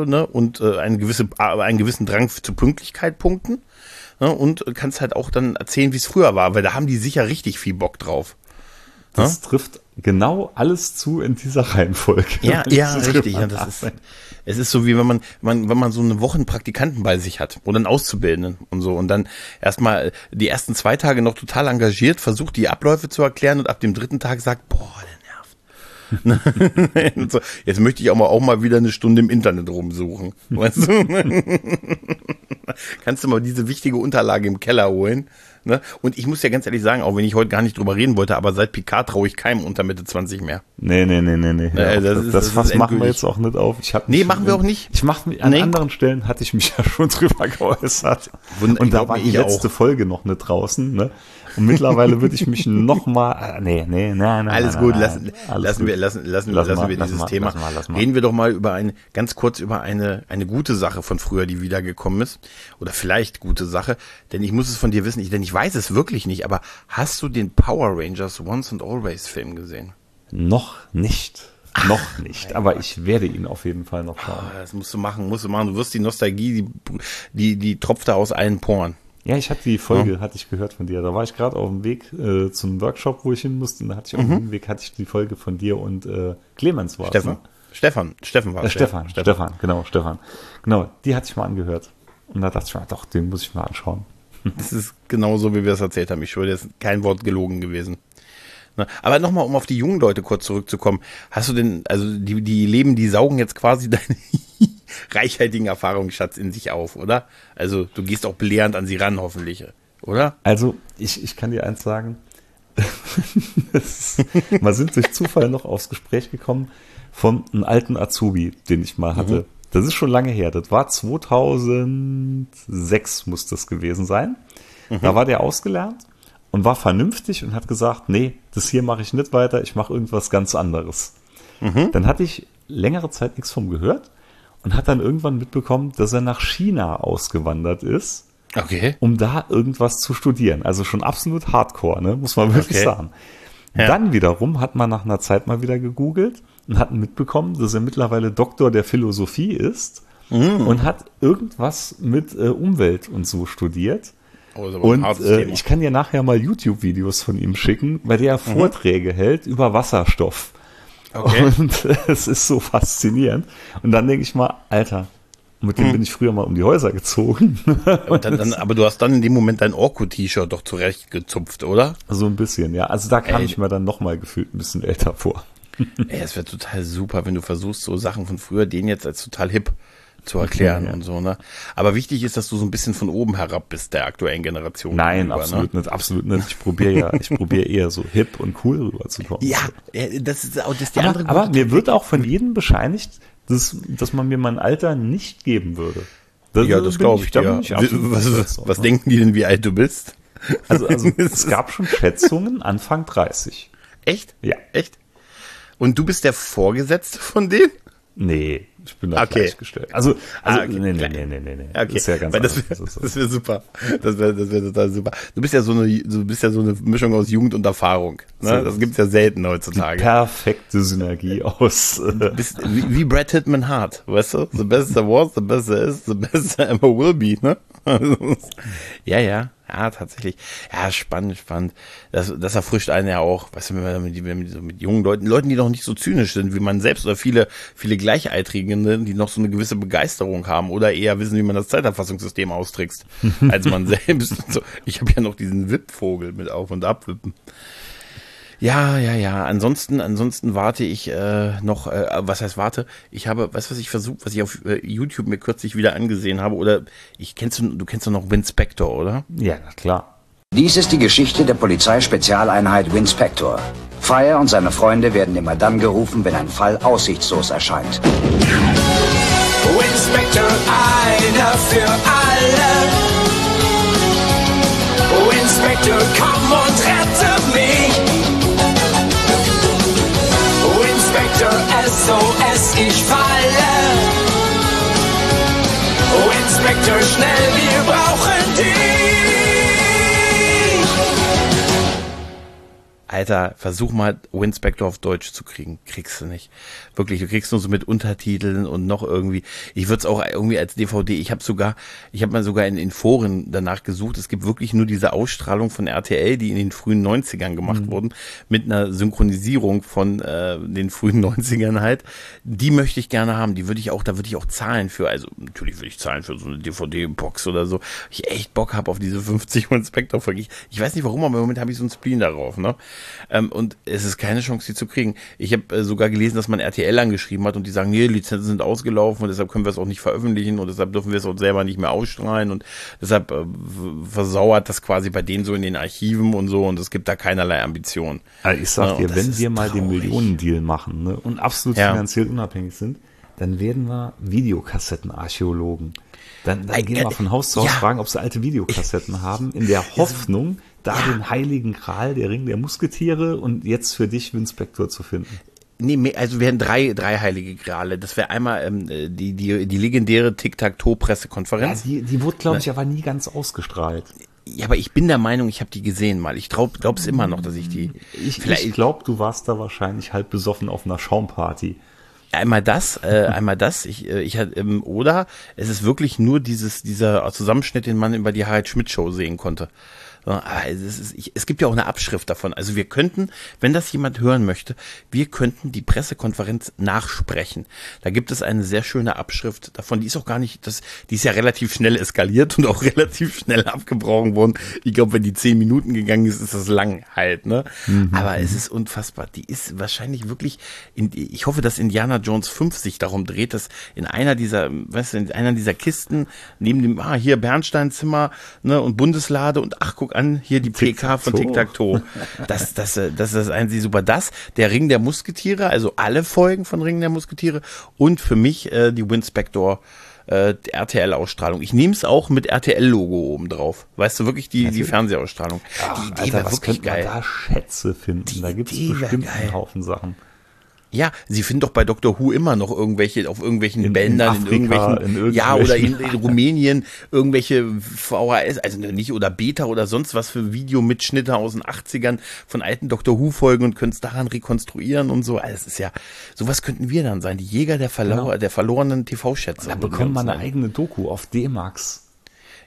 und einen gewissen Drang zur Pünktlichkeit punkten. Und kannst halt auch dann erzählen, wie es früher war, weil da haben die sicher richtig viel Bock drauf. Das trifft genau alles zu in dieser Reihenfolge. Ja, richtig. Ja, es ist so, wie wenn man so eine Woche einen Praktikanten bei sich hat oder einen Auszubildenden und so und dann erstmal die ersten 2 Tage noch total engagiert, versucht die Abläufe zu erklären und ab dem 3. Tag sagt, boah, der nervt. So, jetzt möchte ich auch mal wieder eine Stunde im Internet rumsuchen. Weißt du? Kannst du mal diese wichtige Unterlage im Keller holen? Ne? Und ich muss ja ganz ehrlich sagen, auch wenn ich heute gar nicht drüber reden wollte, aber seit Picard traue ich keinem unter Mitte 20 mehr. Nee. Das Fass machen wir jetzt auch nicht auf. Machen wir auch nicht. An anderen Stellen hatte ich mich ja schon drüber geäußert. Und da war die letzte Folge noch nicht draußen, ne? Und mittlerweile würde ich mich noch mal, nein. Alles gut, lassen wir dieses Thema. Reden wir doch mal ganz kurz über eine gute Sache von früher, die wiedergekommen ist. Oder vielleicht gute Sache. Denn ich muss es von dir wissen, denn ich weiß es wirklich nicht. Aber hast du den Power Rangers Once and Always Film gesehen? Noch nicht. Aber ich werde ihn auf jeden Fall noch schauen. Das musst du machen. Du wirst die Nostalgie, die tropft da aus allen Poren. Ja, ich hatte die Folge, hatte ich gehört von dir. Da war ich gerade auf dem Weg zum Workshop, wo ich hin musste. Und da hatte ich auf dem Weg die Folge von dir und Clemens war es. Stefan war es. Stefan. Genau, die hatte ich mal angehört. Und da dachte ich mir, doch, den muss ich mal anschauen. Das ist genau so, wie wir es erzählt haben. Ich schwöre, das ist kein Wort gelogen gewesen. Aber nochmal, um auf die jungen Leute kurz zurückzukommen. Hast du denn, also die saugen jetzt quasi deinen reichhaltigen Erfahrungsschatz in sich auf, oder? Also du gehst auch belehrend an sie ran, hoffentlich, oder? Also ich kann dir eins sagen, wir sind durch Zufall noch aufs Gespräch gekommen von einem alten Azubi, den ich mal hatte. Das ist schon lange her, das war 2006 muss das gewesen sein. Da war der ausgelernt und war vernünftig und hat gesagt, nee, das hier mache ich nicht weiter, ich mache irgendwas ganz anderes. Dann hatte ich längere Zeit nichts von gehört und hat dann irgendwann mitbekommen, dass er nach China ausgewandert ist, um da irgendwas zu studieren. Also schon absolut hardcore, ne? Muss man wirklich sagen. Ja. Dann wiederum hat man nach einer Zeit mal wieder gegoogelt und hat mitbekommen, dass er mittlerweile Doktor der Philosophie ist und hat irgendwas mit Umwelt und so studiert. Und ich kann dir nachher mal YouTube-Videos von ihm schicken, bei der er Vorträge hält über Wasserstoff. Okay. Und es ist so faszinierend. Und dann denke ich mal, Alter, Und mit dem bin ich früher mal um die Häuser gezogen. Aber du hast dann in dem Moment dein Orko-T-Shirt doch zurechtgezupft, oder? So ein bisschen, ja. Also da kam ich mir dann nochmal gefühlt ein bisschen älter vor. Ey, es wäre total super, wenn du versuchst, so Sachen von früher denen jetzt als total hip zu erklären und so, ne? Aber wichtig ist, dass du so ein bisschen von oben herab bist, der aktuellen Generation. Nein, gegenüber, absolut ne? nicht, absolut nicht. Ich probiere eher so hip und cool rüberzukommen. Ja, das ist auch die andere aber gute mir wird auch von jedem bescheinigt, dass man mir mein Alter nicht geben würde. Das glaube ich dir. Was denken die denn, wie alt du bist? Also es gab schon Schätzungen Anfang 30. Echt? Ja. Echt? Und du bist der Vorgesetzte von denen? Nee, ich bin da gleichgestellt. Also okay. Nee. Okay. Das ist ja ganz anders. Das wäre super. Das wäre total super. Du bist ja so eine Mischung aus Jugend und Erfahrung. Ne? Das gibt's ja selten heutzutage. Die perfekte Synergie aus. Du bist wie Brad Pittman Hart, weißt du? The best there was, the best there is, the best there ever will be, ne? Ja, tatsächlich. Ja, spannend. Das erfrischt einen ja auch, weißt du, wenn man mit jungen Leuten, die noch nicht so zynisch sind wie man selbst oder viele Gleichaltrigen, die noch so eine gewisse Begeisterung haben oder eher wissen, wie man das Zeiterfassungssystem austrickst, als man selbst. So. Ich habe ja noch diesen Wippvogel mit Auf- und Abwippen. Ja. Ansonsten warte ich noch, was heißt warte? Ich habe, weißt du, was ich auf YouTube mir kürzlich wieder angesehen habe, oder du kennst doch noch Winspector, oder? Ja, na klar. Dies ist die Geschichte der Polizeispezialeinheit Winspector. Fire und seine Freunde werden immer dann gerufen, wenn ein Fall aussichtslos erscheint. Winspector, einer für alle. Winspector, komm und rette mich. SOS, ich falle. Winspector, schnell, wir brauchen dich. Alter, versuch mal Winspector auf Deutsch zu kriegen. Kriegst du nicht. Wirklich, du kriegst nur so mit Untertiteln und noch irgendwie. Ich würde es auch irgendwie als DVD, ich habe mal sogar in Foren danach gesucht. Es gibt wirklich nur diese Ausstrahlung von RTL, die in den frühen 90ern gemacht wurden, mit einer Synchronisierung von den frühen 90ern halt. Die möchte ich gerne haben. Da würde ich auch zahlen für. Also natürlich würde ich zahlen für so eine DVD-Box oder so. Ich echt Bock habe auf diese 50 Winspector-Folge. Ich weiß nicht warum, aber im Moment habe ich so einen Spleen darauf, ne? Und es ist keine Chance, die zu kriegen. Ich habe sogar gelesen, dass man RTL angeschrieben hat und die sagen, nee, Lizenzen sind ausgelaufen und deshalb können wir es auch nicht veröffentlichen und deshalb dürfen wir es auch selber nicht mehr ausstrahlen und deshalb versauert das quasi bei denen so in den Archiven und so und es gibt da keinerlei Ambitionen. Also ich sag dir, wenn wir mal traurig. den Millionendeal machen, ne, und absolut finanziell unabhängig sind, dann werden wir Videokassettenarchäologen. Dann gehen wir von Haus zu Haus fragen, ob sie alte Videokassetten haben, in der Hoffnung, den heiligen Gral, der Ring der Musketiere und jetzt für dich Winspector zu finden. Nee, also wir haben drei heilige Grale. Das wäre einmal die legendäre Tic-Tac-Toe-Pressekonferenz. Ja, die wurde, glaube ich, aber nie ganz ausgestrahlt. Ja, aber ich bin der Meinung, ich habe die gesehen mal. Ich glaub's immer noch, dass ich die... Ich glaube, du warst da wahrscheinlich halb besoffen auf einer Schaumparty. Einmal das. Oder es ist wirklich nur dieser Zusammenschnitt, den man über die Harald Schmidt Show sehen konnte. Aber es gibt ja auch eine Abschrift davon. Also wir könnten, wenn das jemand hören möchte, wir könnten die Pressekonferenz nachsprechen. Da gibt es eine sehr schöne Abschrift davon. Die ist auch gar nicht, die ist ja relativ schnell eskaliert und auch relativ schnell abgebrochen worden. Ich glaube, wenn die 10 Minuten gegangen ist, ist das lang halt, ne? Aber es ist unfassbar. Die ist wahrscheinlich wirklich, ich hoffe, dass Indiana Jones 5 sich darum dreht, dass in einer dieser Kisten, neben dem, hier Bernsteinzimmer, ne, und Bundeslade und ach, guck an, hier die PK von Tic-Tac-Toe. Das ist einzig super. Der Ring der Musketiere, also alle Folgen von Ring der Musketiere und für mich die Winspector RTL-Ausstrahlung. Ich nehme es auch mit RTL-Logo oben drauf. Weißt du, wirklich die Fernsehausstrahlung. Die wäre wirklich geil. Da Schätze finden. Da gibt es bestimmt einen Haufen Sachen. Ja, sie finden doch bei Dr. Who immer noch auf irgendwelchen Bändern, in irgendwelchen, oder in Rumänien irgendwelche VHS, also nicht, oder Beta oder sonst was für Videomitschnitte aus den 80ern von alten Dr. Who Folgen und können es daran rekonstruieren und so. Also es ist ja, sowas könnten wir dann sein, die Jäger der verlorenen TV-Schätze. Da bekommt man eine eigene Doku auf D-Max.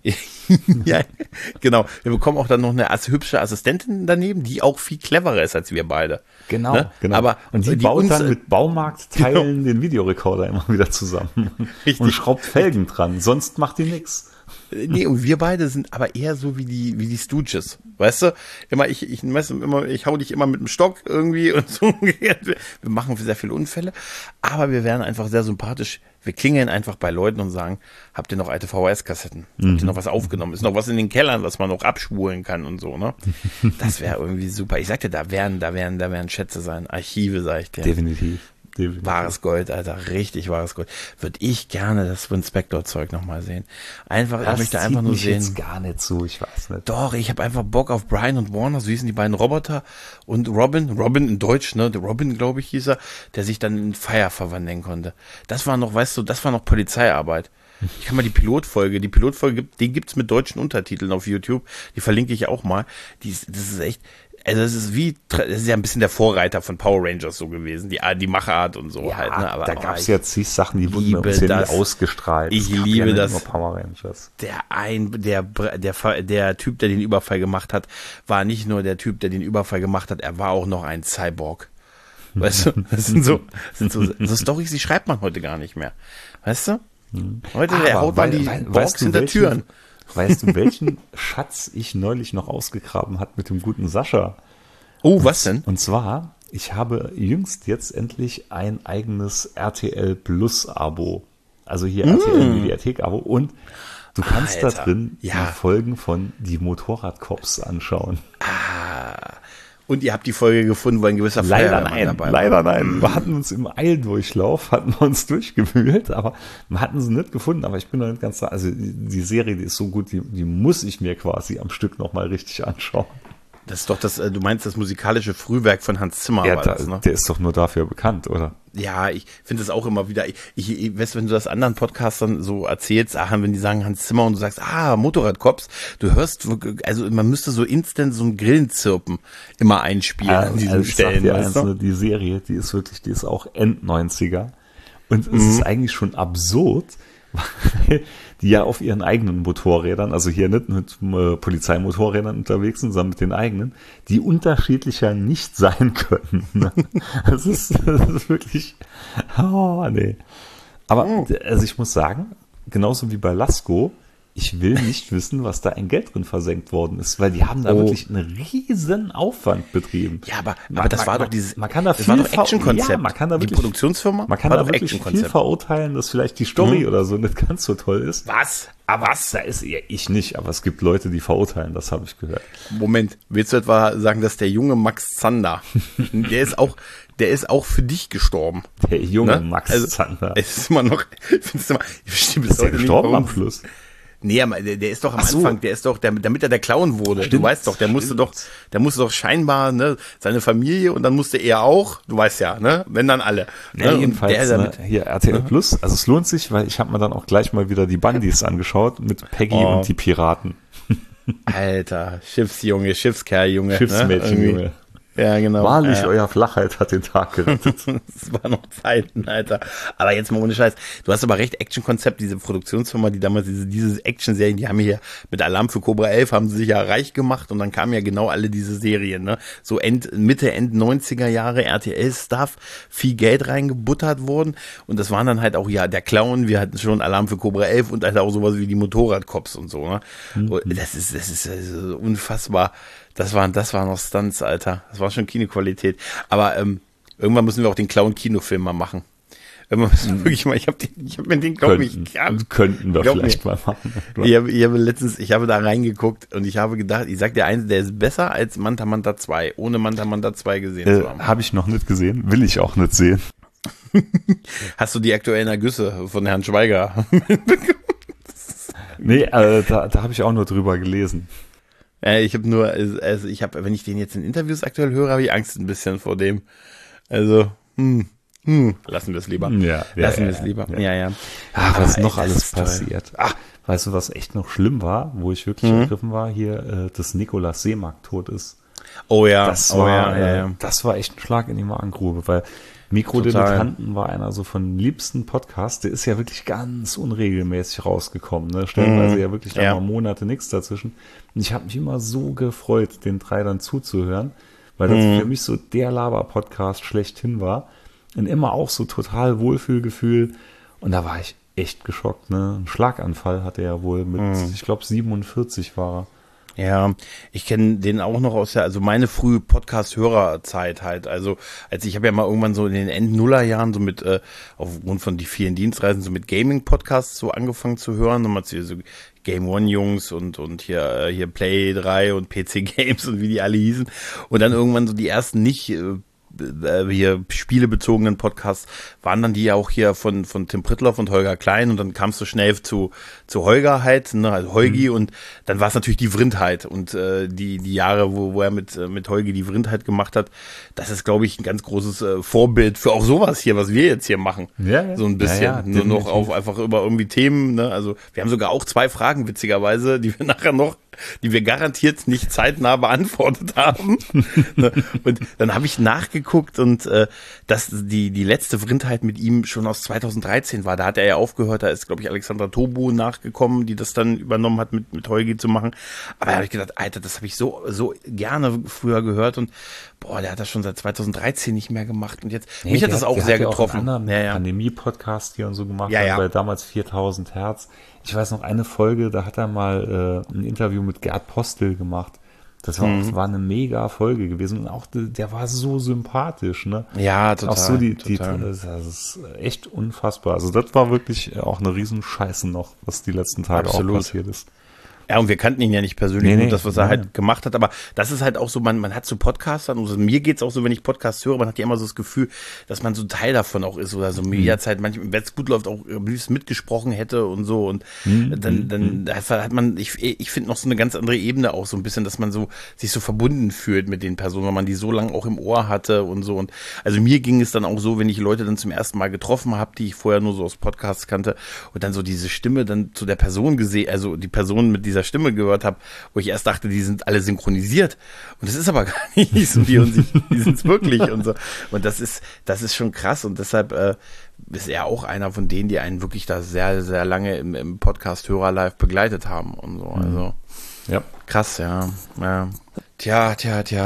Ja, genau. Wir bekommen auch dann noch eine hübsche Assistentin daneben, die auch viel cleverer ist als wir beide. Genau, Ne? genau. Aber und die baut dann mit Baumarktteilen den Videorekorder immer wieder zusammen. Richtig. Und schraubt Felgen dran, sonst macht die nix. Nee, und wir beide sind aber eher so wie die Stooges. Weißt du? Ich hau dich immer mit dem Stock irgendwie und so. Wir machen sehr viele Unfälle, aber wir werden einfach sehr sympathisch. Wir klingeln einfach bei Leuten und sagen, habt ihr noch alte VHS-Kassetten? Habt ihr noch was aufgenommen? Ist noch was in den Kellern, was man noch abspulen kann und so, ne? Das wäre irgendwie super. Ich sag dir, da werden Schätze sein. Archive, sag ich dir. Definitiv. Wahres Gold, Alter, richtig wahres Gold. Würde ich gerne das Winspector-Zeug nochmal sehen. Ich möchte einfach nur sehen. Jetzt gar nicht so, ich weiß nicht. Doch, ich habe einfach Bock auf Brian und Warner, so hießen die beiden Roboter, und Robin in Deutsch, ne, der Robin, glaube ich, hieß er, der sich dann in Fire verwandeln konnte. Das war noch, weißt du, das war noch Polizeiarbeit. Ich kann mal die Pilotfolge die gibt's mit deutschen Untertiteln auf YouTube, die verlinke ich auch mal. Das ist echt, also das ist ja ein bisschen der Vorreiter von Power Rangers so gewesen, die Machart und so Ja, halt, ne? Aber da gab's jetzt die Sachen, die wurden liebe uns ja nie das. ausgestrahlt. Ich Es gab liebe ja nicht das. nur Power Rangers. Der Typ, der den Überfall gemacht hat, war nicht nur der Typ, der den Überfall gemacht hat, er war auch noch ein Cyborg. Weißt du, das sind so Storys, die schreibt man heute gar nicht mehr. Weißt du? Heute haut man die Borgs hinter Türen. Weißt du, welchen Schatz ich neulich noch ausgegraben hat mit dem guten Sascha? Oh, was denn? Und zwar, ich habe jüngst jetzt endlich ein eigenes RTL Plus Abo. Also hier RTL Mediathek Abo. Und du kannst da Alter, drin ja. die Folgen von Die Motorradcops anschauen. Und ihr habt die Folge gefunden, wo ein gewisser Feuerwehrmann dabei war. Leider nein. Wir hatten uns im Eildurchlauf, durchgewühlt, aber wir hatten sie nicht gefunden. Aber ich bin noch nicht ganz da. Also die Serie, die ist so gut, die muss ich mir quasi am Stück nochmal richtig anschauen. Das ist doch du meinst das musikalische Frühwerk von Hans Zimmer. Ja, war das, ne? der ist doch nur dafür bekannt, oder? Ja, ich finde es auch immer wieder, ich weiß, wenn du das anderen Podcastern so erzählst, wenn die sagen Hans Zimmer und du sagst, Motorradcops, du hörst, also man müsste so instant so ein Grillenzirpen immer einspielen an diesen Stellen. Weißt du? Die Serie, die ist auch End-90er und es ist eigentlich schon absurd, weil die ja auf ihren eigenen Motorrädern, also hier nicht mit Polizeimotorrädern unterwegs sind, sondern mit den eigenen, die unterschiedlicher nicht sein können. Das ist wirklich, nee. Aber also ich muss sagen, genauso wie bei Lasko, ich will nicht wissen, was da an Geld drin versenkt worden ist, weil die haben da wirklich einen riesen Aufwand betrieben. Ja, aber das war doch dieses, man kann da das war viel doch Action-Konzept. Ja, man kann da die wirklich, Produktionsfirma man kann war da doch wirklich viel Action-Konzept. verurteilen, dass vielleicht die Story oder so nicht ganz so toll ist. Was? Aber da ist ich nicht, aber es gibt Leute, die verurteilen, das habe ich gehört. Moment, willst du etwa sagen, dass der junge Max Zander, der ist auch für dich gestorben? Der junge Ne? Max Zander. Es ist immer noch, ich verstehe bis Ist der heute nicht, gestorben am warum. Schluss? Nee, aber der ist doch am so. Anfang, damit er der Clown wurde. Stimmt, Du weißt doch, der musste doch scheinbar, ne, seine Familie und dann musste er auch, du weißt ja, ne, wenn dann alle. Ja, ne, jedenfalls, hier RTL Plus, also es lohnt sich, weil ich habe mir dann auch gleich mal wieder die Bundys angeschaut mit Peggy und die Piraten. Alter, Schiffsjunge, Schiffskerljunge. Schiffsmädchen, ne, Junge. Ja, genau. Wahrlich, euer Flachheit hat den Tag gerettet. Das war noch Zeiten, Alter. Aber jetzt mal ohne Scheiß. Du hast aber recht, Action-Konzept, diese Produktionsfirma, die damals diese Action-Serien, die haben hier mit Alarm für Cobra 11 haben sie sich ja reich gemacht und dann kamen ja genau alle diese Serien, ne? So Mitte 90er Jahre RTL-Stuff, viel Geld reingebuttert worden und das waren dann halt auch, ja, der Clown, wir hatten schon Alarm für Cobra 11 und halt auch sowas wie die Motorradcops und so, ne? Das ist also unfassbar. Das waren noch Stunts, Alter. Das war schon Kinoqualität. Aber irgendwann müssen wir auch den Clown-Kinofilm mal machen. Irgendwann müssen wir wirklich mal, ich hab mir den, glaube ich, Könnten wir vielleicht mal machen. Ich habe da reingeguckt und ich habe gedacht, ich sag dir eins, der ist besser als Manta Manta 2, ohne Manta Manta 2 gesehen zu haben. Habe ich noch nicht gesehen, will ich auch nicht sehen. Hast du die aktuellen Ergüsse von Herrn Schweiger? Nee, da habe ich auch nur drüber gelesen. Ich habe nur, wenn ich den jetzt in Interviews aktuell höre, habe ich Angst ein bisschen vor dem. Also, lassen wir es lieber. Lassen wir es lieber. Ja. Ach, was noch das alles ist toll. passiert. Ach, weißt du, was echt noch schlimm war, wo ich wirklich ergriffen war, hier, dass Nikolaus Seemark tot ist. Oh ja, das war echt ein Schlag in die Magengrube, weil Mikrodilettanten war einer so von den liebsten Podcasts, der ist ja wirklich ganz unregelmäßig rausgekommen, ne? Stellenweise ja wirklich da mal Monate nichts dazwischen. Und ich habe mich immer so gefreut, den 3 dann zuzuhören, weil das für mich so der Laber-Podcast schlechthin war und immer auch so total Wohlfühlgefühl. Und da war ich echt geschockt, ne? Ein Schlaganfall hatte er wohl mit, ich glaube 47 war er. Ja, ich kenne den auch noch also meine frühe Podcast-Hörerzeit halt. Also, ich habe ja mal irgendwann so in den End-Nuller-Jahren so mit, aufgrund von die vielen Dienstreisen, so mit Gaming-Podcasts so angefangen zu hören. Nochmal so Game One Jungs und hier Play 3 und PC Games und wie die alle hießen. Und dann irgendwann so die ersten nicht, hier spielebezogenen Podcasts waren dann die ja auch hier von Tim Prittloff und Holger Klein und dann kamst du schnell zu Holger halt, ne, also Holgi und dann war es natürlich die Vrindheit und die Jahre, wo er mit Holgi die Vrindheit gemacht hat, das ist, glaube ich, ein ganz großes Vorbild für auch sowas hier, was wir jetzt hier machen. Ja. So ein bisschen, nur noch auf einfach über irgendwie Themen, ne, also wir haben sogar auch 2 Fragen, witzigerweise, die wir garantiert nicht zeitnah beantwortet haben. Und dann habe ich nachgeguckt und dass die letzte Vrindheit mit ihm schon aus 2013 war. Da hat er ja aufgehört, da ist, glaube ich, Alexandra Tobu nachgekommen, die das dann übernommen hat, mit Holgi zu machen. Aber da habe ich gedacht, Alter, das habe ich so gerne früher gehört und der hat das schon seit 2013 nicht mehr gemacht. Und jetzt, mich hat das auch sehr getroffen. Auch einen Pandemie-Podcast hier und so gemacht, weil damals 4000 Hertz. Ich weiß noch eine Folge, da hat er mal ein Interview mit Gerd Postel gemacht. Das war eine mega Folge gewesen und auch der war so sympathisch, ne? Ja, total. Auch so das ist echt unfassbar. Also das war wirklich auch eine Riesenscheiße noch, was die letzten Tage auch passiert ist. Ja, und wir kannten ihn ja nicht persönlich, nur das, was er halt gemacht hat, aber das ist halt auch so, man hat so Podcastern, also mir geht's auch so, wenn ich Podcasts höre, man hat ja immer so das Gefühl, dass man so Teil davon auch ist oder so jederzeit, manchmal, wenn es gut läuft, auch am liebsten mitgesprochen hätte und so und dann hat man, ich finde noch so eine ganz andere Ebene auch so ein bisschen, dass man so sich so verbunden fühlt mit den Personen, weil man die so lange auch im Ohr hatte und so und also mir ging es dann auch so, wenn ich Leute dann zum ersten Mal getroffen habe, die ich vorher nur so aus Podcasts kannte und dann so diese Stimme dann zu der Person gesehen, also die Person mit dieser Stimme gehört habe, wo ich erst dachte, die sind alle synchronisiert. Und das ist aber gar nicht so, die sind es wirklich und so. Und das ist schon krass und deshalb ist er auch einer von denen, die einen wirklich da sehr, sehr lange im Podcast Hörer Live begleitet haben und so. Also krass, ja. Tja.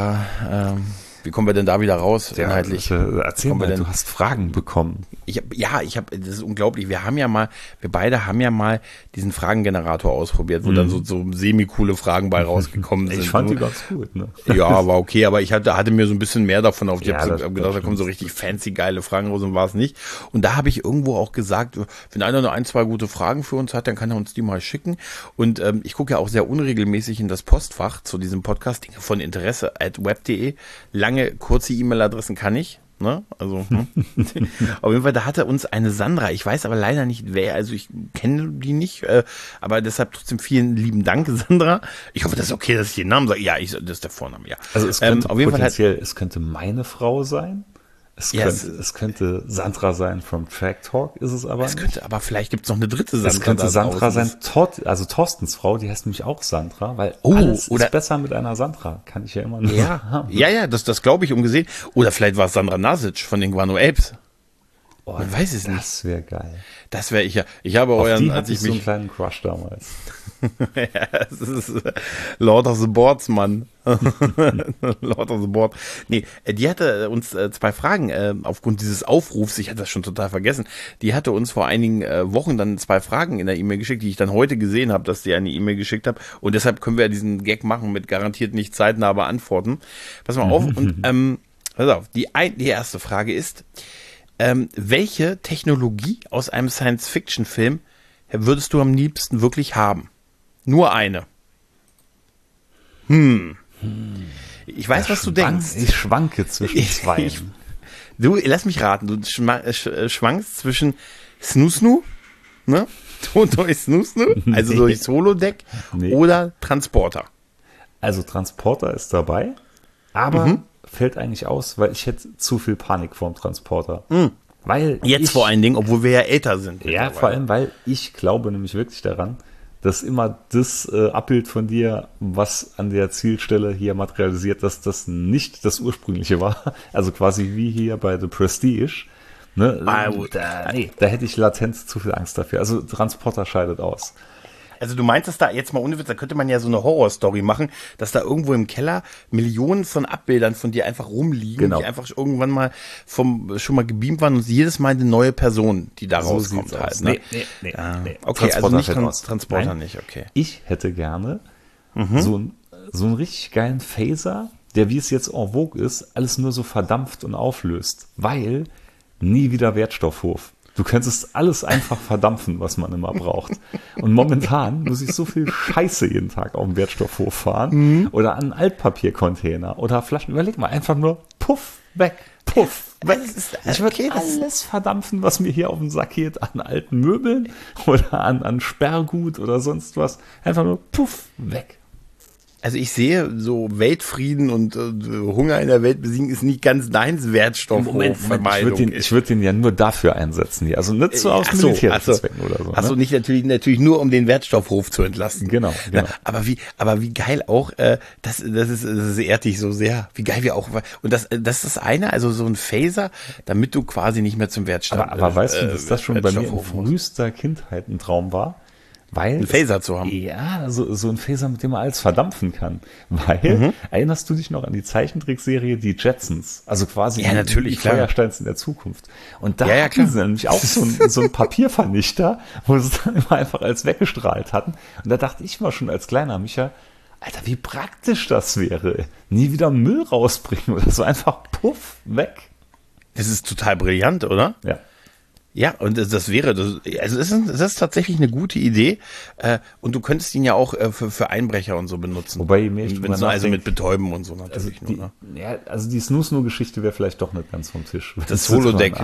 Wie kommen wir denn da wieder raus, inhaltlich? Erzähl mal, du hast Fragen bekommen. Ich habe, das ist unglaublich. Wir beide haben ja mal diesen Fragengenerator ausprobiert, wo dann so semi-coole Fragen bei rausgekommen sind. Ich fand die ganz gut, ne? Ja, war okay, aber ich hatte mir so ein bisschen mehr davon auf. Ich habe gedacht, da kommen so richtig fancy, geile Fragen raus und war es nicht. Und da habe ich irgendwo auch gesagt, wenn einer nur 1, 2 gute Fragen für uns hat, dann kann er uns die mal schicken. Und ich gucke ja auch sehr unregelmäßig in das Postfach zu diesem Podcast, Dinge von Interesse @web.de. Lange kurze E-Mail-Adressen kann ich, ne? Also auf jeden Fall, da hatte uns eine Sandra, ich weiß aber leider nicht wer, also ich kenne die nicht, aber deshalb trotzdem vielen lieben Dank, Sandra. Ich hoffe, das ist okay, dass ich den Namen sage. Ja, das ist der Vorname, ja. Also es könnte auf jeden Fall es könnte meine Frau sein. Es könnte Sandra sein vom Track Talk, ist es aber nicht. Könnte, aber vielleicht gibt es noch eine dritte Sandra. Es könnte Sandra sein, also Thorstens Frau, die heißt nämlich auch Sandra, weil alles ist besser mit einer Sandra, kann ich ja immer nur haben. Ja, das glaube ich ungesehen. Oder vielleicht war es Sandra Nasic von den Guano Apes. Man weiß es nicht. Das wäre geil. Das wäre ich ja. Ich habe euren, als ich so einen kleinen Crush damals. Ja, es ist Lord of the Boards, Mann. Lord of the Board. Nee, die hatte uns 2 Fragen aufgrund dieses Aufrufs, ich hatte das schon total vergessen, die hatte uns vor einigen Wochen dann 2 Fragen in der E-Mail geschickt, die ich dann heute gesehen habe, dass sie eine E-Mail geschickt habe und deshalb können wir ja diesen Gag machen mit garantiert nicht zeitnah beantworten. Pass mal auf und pass auf, die erste Frage ist, welche Technologie aus einem Science-Fiction-Film würdest du am liebsten wirklich haben? Nur eine. Ich weiß, was du denkst. Ich schwanke zwischen 2. Du, lass mich raten, du schwankst zwischen Snoo-Snoo, ne? Durch Snoo-Snoo, also durchs Holodeck oder Transporter. Also Transporter ist dabei, aber fällt eigentlich aus, weil ich hätte zu viel Panik vorm Transporter. Weil jetzt vor allen Dingen, obwohl wir ja älter sind. Ja, vor allem, weil ich glaube nämlich wirklich daran, dass immer das Abbild von dir, was an der Zielstelle hier materialisiert, dass das nicht das ursprüngliche war. Also quasi wie hier bei The Prestige. Ne? Da hätte ich latent zu viel Angst dafür. Also Transporter scheidet aus. Also du meintest da jetzt mal ohne Witz, da könnte man ja so eine Horrorstory machen, dass da irgendwo im Keller Millionen von Abbildern von dir einfach rumliegen, die einfach irgendwann mal schon mal gebeamt waren und jedes Mal eine neue Person, die da rauskommt halt. Ne? Nee. Okay, also nicht Transporter nicht, okay. Ich hätte gerne so einen richtig geilen Phaser, der, wie es jetzt en vogue ist, alles nur so verdampft und auflöst, weil nie wieder Wertstoffhof. Du könntest alles einfach verdampfen, was man immer braucht. Und momentan muss ich so viel Scheiße jeden Tag auf dem Wertstoffhof fahren oder an einen Altpapiercontainer oder Flaschen. Überleg mal, einfach nur puff, weg, puff, weg. Ich würde alles verdampfen, was mir hier auf den Sack geht, an alten Möbeln oder an Sperrgut oder sonst was. Einfach nur puff, weg. Also ich sehe, so Weltfrieden und Hunger in der Welt besiegen ist nicht ganz deins Wertstoffvermeidung. Ich würde den ja nur dafür einsetzen hier. Also nicht so aus militärischen Zwecken oder so. Achso, nicht natürlich nur, um den Wertstoffhof zu entlasten. Genau. Na, aber wie geil auch, das ehrt dich so sehr. Wie geil wir auch, und das ist das eine, also so ein Phaser, damit du quasi nicht mehr zum Wertstoff. Aber weißt du, dass das schon bei mir in frühester Kindheit ein Traum war? Weil einen Phaser zu haben. Ja, so ein Phaser, mit dem man alles verdampfen kann. Weil, erinnerst du dich noch an die Zeichentrickserie Die Jetsons? Also quasi die Feuersteins in der Zukunft. Und da hatten sie nämlich auch so ein Papiervernichter, wo sie es dann immer einfach als weggestrahlt hatten. Und da dachte ich mal schon als kleiner Micha, Alter, wie praktisch das wäre. Nie wieder Müll rausbringen oder so, einfach puff, weg. Das ist total brillant, oder? Ja. Ja, und das ist tatsächlich eine gute Idee. Und du könntest ihn ja auch für Einbrecher und so benutzen. Wobei mir also mit Betäuben und so natürlich. Also die Snoo-Geschichte wäre vielleicht doch nicht ganz vom Tisch. Das Holodeck,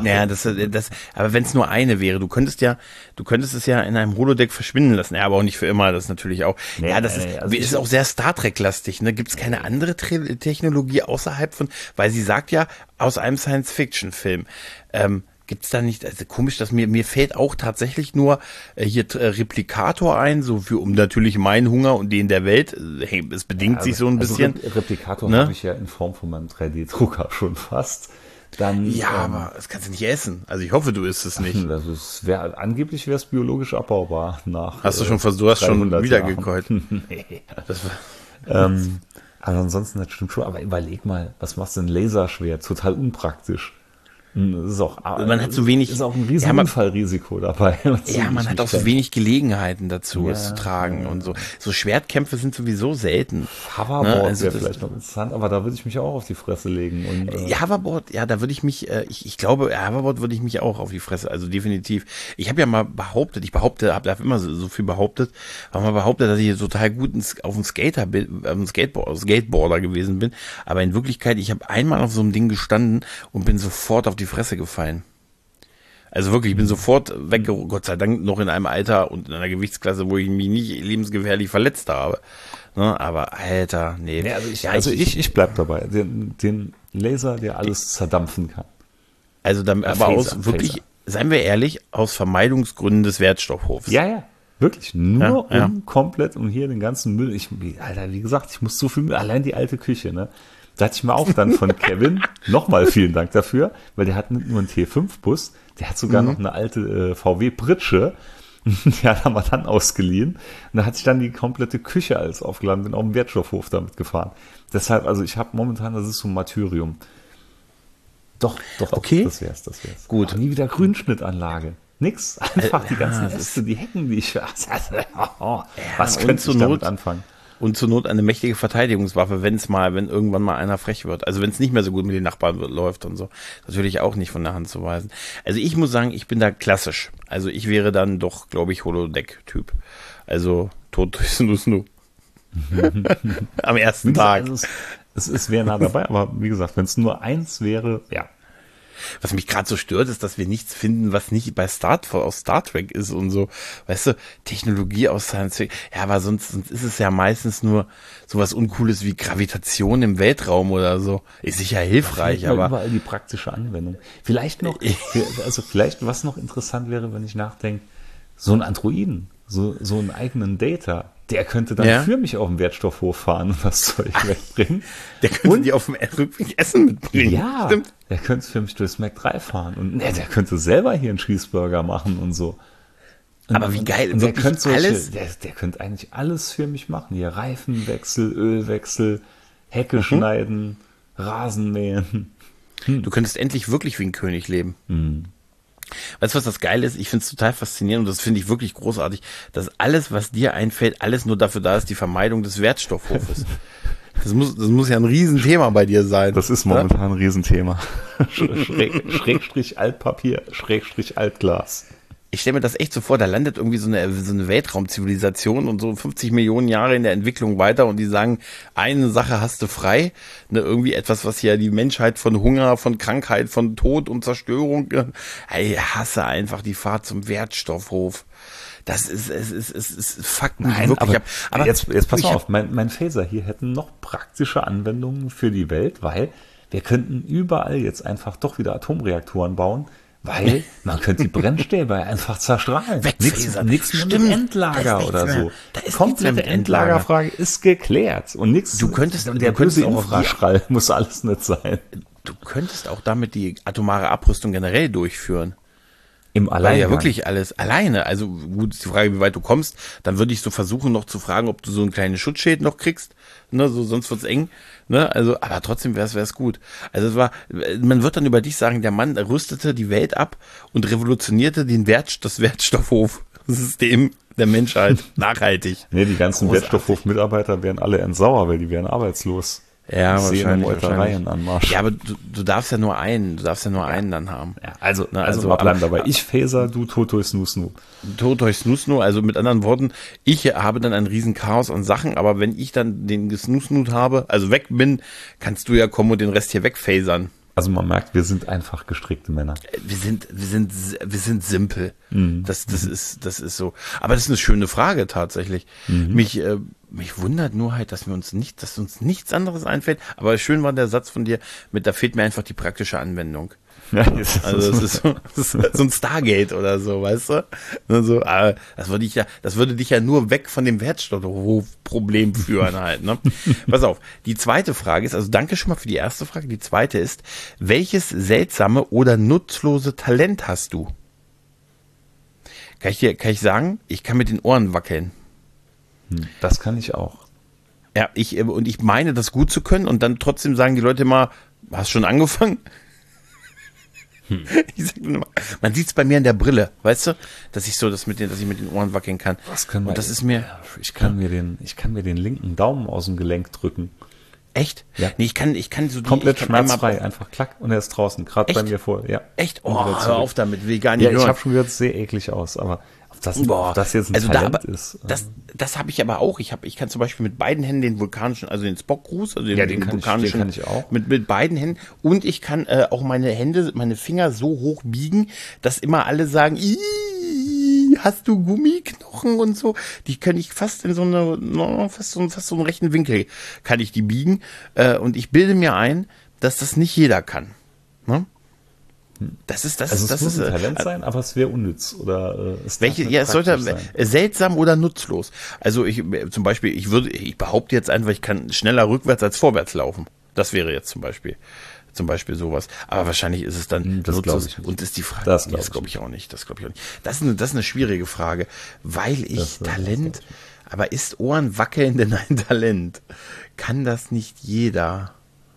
aber wenn es nur eine wäre, du könntest es ja in einem Holodeck verschwinden lassen. Ja, aber auch nicht für immer, das natürlich auch. Ist auch sehr Star Trek-lastig, ne? Gibt es keine andere Technologie außerhalb von, weil sie sagt ja, aus einem Science-Fiction-Film, gibt's da nicht, also komisch, dass mir fällt auch tatsächlich nur hier Replikator ein, um natürlich meinen Hunger und den der Welt, es bedingt sich so ein bisschen. Replikator habe ich ja in Form von meinem 3D-Drucker schon fast. Dann, aber das kannst du nicht essen. Also ich hoffe, du isst es nicht. Angeblich wäre es biologisch abbaubar nach. Du hast schon wiedergekäut. Nee. Also ansonsten, das stimmt schon, aber überleg mal, was machst du denn Laserschwert? Total unpraktisch. Das ist auch, man hat so wenig, ist auch ein riesen Unfallrisiko dabei. Ja, man hat auch so wenig Gelegenheiten dazu, es zu tragen und so. So Schwertkämpfe sind sowieso selten. Hoverboard wäre vielleicht noch interessant, aber da würde ich mich auch auf die Fresse legen. Und, Hoverboard, da würde ich mich, ich glaube, Hoverboard würde ich mich auch auf die Fresse, also definitiv. Ich habe ja mal behauptet, habe immer so viel behauptet, dass ich total gut auf dem Skateboarder gewesen bin, aber in Wirklichkeit, ich habe einmal auf so einem Ding gestanden und bin sofort auf die Fresse gefallen. Also wirklich, ich bin sofort weg, Gott sei Dank noch in einem Alter und in einer Gewichtsklasse, wo ich mich nicht lebensgefährlich verletzt habe. Ne? Aber Alter, nee. Ich bleib dabei. Den Laser, der alles zerdampfen kann. Also dann, aber wirklich, seien wir ehrlich, aus Vermeidungsgründen des Wertstoffhofs. Ja. Wirklich, nur komplett um hier den ganzen Müll. Alter, wie gesagt, ich muss so viel Müll, allein die alte Küche, ne? Da hatte ich mir auch dann von Kevin, nochmal vielen Dank dafür, weil der hat nicht nur einen T5-Bus, der hat sogar noch eine alte VW-Pritsche, die hat er mal dann ausgeliehen. Und da hatte ich dann die komplette Küche alles aufgeladen, bin auf dem Wertstoffhof damit gefahren. Deshalb, also ich habe momentan, das ist so ein Martyrium. Doch, okay. Das wär's. Gut. Aber nie wieder Grünschnittanlage. Nix, einfach die ganzen Reste, die Hecken, die ich... Was könntest du damit anfangen? Und zur Not eine mächtige Verteidigungswaffe, wenn irgendwann mal einer frech wird. Also wenn es nicht mehr so gut mit den Nachbarn läuft und so. Natürlich auch nicht von der Hand zu weisen. Also ich muss sagen, ich bin da klassisch. Also ich wäre dann doch, glaube ich, Holodeck-Typ. Also tot durch Snoo. Am ersten Tag. Also es wäre nah dabei, aber wie gesagt, wenn es nur eins wäre, ja. Was mich gerade so stört, ist, dass wir nichts finden, was nicht aus Star Trek ist und so. Weißt du, Technologie aus Science Fiction. Ja, aber sonst ist es ja meistens nur sowas Uncooles wie Gravitation im Weltraum oder so. Ist sicher hilfreich, aber überall die praktische Anwendung. Vielleicht noch, was noch interessant wäre, wenn ich nachdenke, so ein Androiden. so einen eigenen Data. Der könnte dann für mich auf den Wertstoffhof fahren und das Zeug wegbringen. Der könnte die auf dem Rückweg Essen mitbringen. Ja, stimmt. Der könnte für mich durchs Mac 3 fahren. Und der könnte selber hier einen Cheeseburger machen und so. Aber wie geil. Und der könnte alles. Der könnte eigentlich alles für mich machen. Hier Reifenwechsel, Ölwechsel, Hecke schneiden, Rasen mähen. Du könntest endlich wirklich wie ein König leben. Weißt du, was das Geile ist? Ich finde es total faszinierend und das finde ich wirklich großartig, dass alles, was dir einfällt, alles nur dafür da ist, die Vermeidung des Wertstoffhofes. Das muss ja ein Riesenthema bei dir sein. Das ist momentan ein Riesenthema. Schrägstrich Altpapier, Schrägstrich Altglas. Ich stelle mir das echt so vor, da landet irgendwie so eine Weltraumzivilisation und so 50 Millionen Jahre in der Entwicklung weiter und die sagen, eine Sache hast du frei, ne, irgendwie etwas, was ja die Menschheit von Hunger, von Krankheit, von Tod und Zerstörung, ey, hasse einfach die Fahrt zum Wertstoffhof. Das ist fuck mich wirklich ab. Aber jetzt pass mal auf, mein Phaser hier hätten noch praktische Anwendungen für die Welt, weil wir könnten überall jetzt einfach doch wieder Atomreaktoren bauen, weil man könnte die Brennstäbe einfach zerstrahlen. Wegfasern. Nichts mehr mit Endlager oder so. Komplette Endlagerfrage ist geklärt. Und nichts. Der böse Infraschall muss alles nicht sein. Du könntest auch damit die atomare Abrüstung generell durchführen. Im Alleingang. Weil ja wirklich alles alleine. Also gut, ist die Frage, wie weit du kommst. Dann würde ich so versuchen, noch zu fragen, ob du so einen kleinen Schutzschild noch kriegst. Ne, so, sonst wird's eng. Ne, also, aber trotzdem wär's gut. Also man wird dann über dich sagen, der Mann rüstete die Welt ab und revolutionierte das Wertstoffhofsystem der Menschheit nachhaltig. Nee, die ganzen Wertstoffhof-Mitarbeiter wären alle entsauer, weil die wären arbeitslos. Ja, wahrscheinlich. Anmarsch. Ja, aber du darfst ja nur einen dann haben. Ja, also mal bleiben dabei. Ich Phaser, du Totoi Snoo. Totoi Snoo, also mit anderen Worten, ich habe dann ein riesen Chaos an Sachen, aber wenn ich dann den gesnoosnut habe, also weg bin, kannst du ja kommen und den Rest hier wegphasern. Also man merkt, wir sind einfach gestrickte Männer. Wir sind simpel. Das ist so. Aber das ist eine schöne Frage tatsächlich. Mich wundert nur halt, dass uns nichts anderes einfällt. Aber schön war der Satz von dir da fehlt mir einfach die praktische Anwendung. Ja, also das ist so ein Stargate oder so, weißt du? Also, das würde dich ja nur weg von dem Wertstoffhof-Problem führen halt, ne? Pass auf, die zweite Frage ist, also danke schon mal für die erste Frage, die zweite ist, welches seltsame oder nutzlose Talent hast du? Kann ich sagen, ich kann mit den Ohren wackeln. Das kann ich auch. Ja, ich meine, das gut zu können und dann trotzdem sagen die Leute immer, hast schon angefangen? Ich sag nur mal, man sieht's bei mir in der Brille, weißt du, dass ich mit den Ohren wackeln kann. Ich kann mir den linken Daumen aus dem Gelenk drücken. Echt? Ja. Nee, ich kann so komplett schmerzfrei, einfach klack und er ist draußen, gerade bei mir vor. Ja. Echt? Oh, hör auf damit, will ich gar nicht hören. Ich habe schon gehört, es sehr eklig aus, aber ob das jetzt ein Talent ist. Das habe ich aber auch. Ich kann zum Beispiel mit beiden Händen den vulkanischen, also den Spock-Gruß, also den vulkanischen, kann ich auch. Mit beiden Händen. Und ich kann auch meine Finger so hoch biegen, dass immer alle sagen, hast du Gummiknochen und so? Die kann ich fast in fast so einen rechten Winkel kann ich die biegen. Und ich bilde mir ein, dass das nicht jeder kann. Ne? Das muss ein Talent sein, aber es wäre unnütz oder es sollte seltsam oder nutzlos. Also ich behaupte jetzt einfach, ich kann schneller rückwärts als vorwärts laufen. Das wäre jetzt zum Beispiel sowas. Aber wahrscheinlich ist es dann nutzlos und ist die Frage. Das glaube ich auch nicht. Das ist eine schwierige Frage, weil Talent. Aber ist Ohrenwackeln denn ein Talent? Kann das nicht jeder?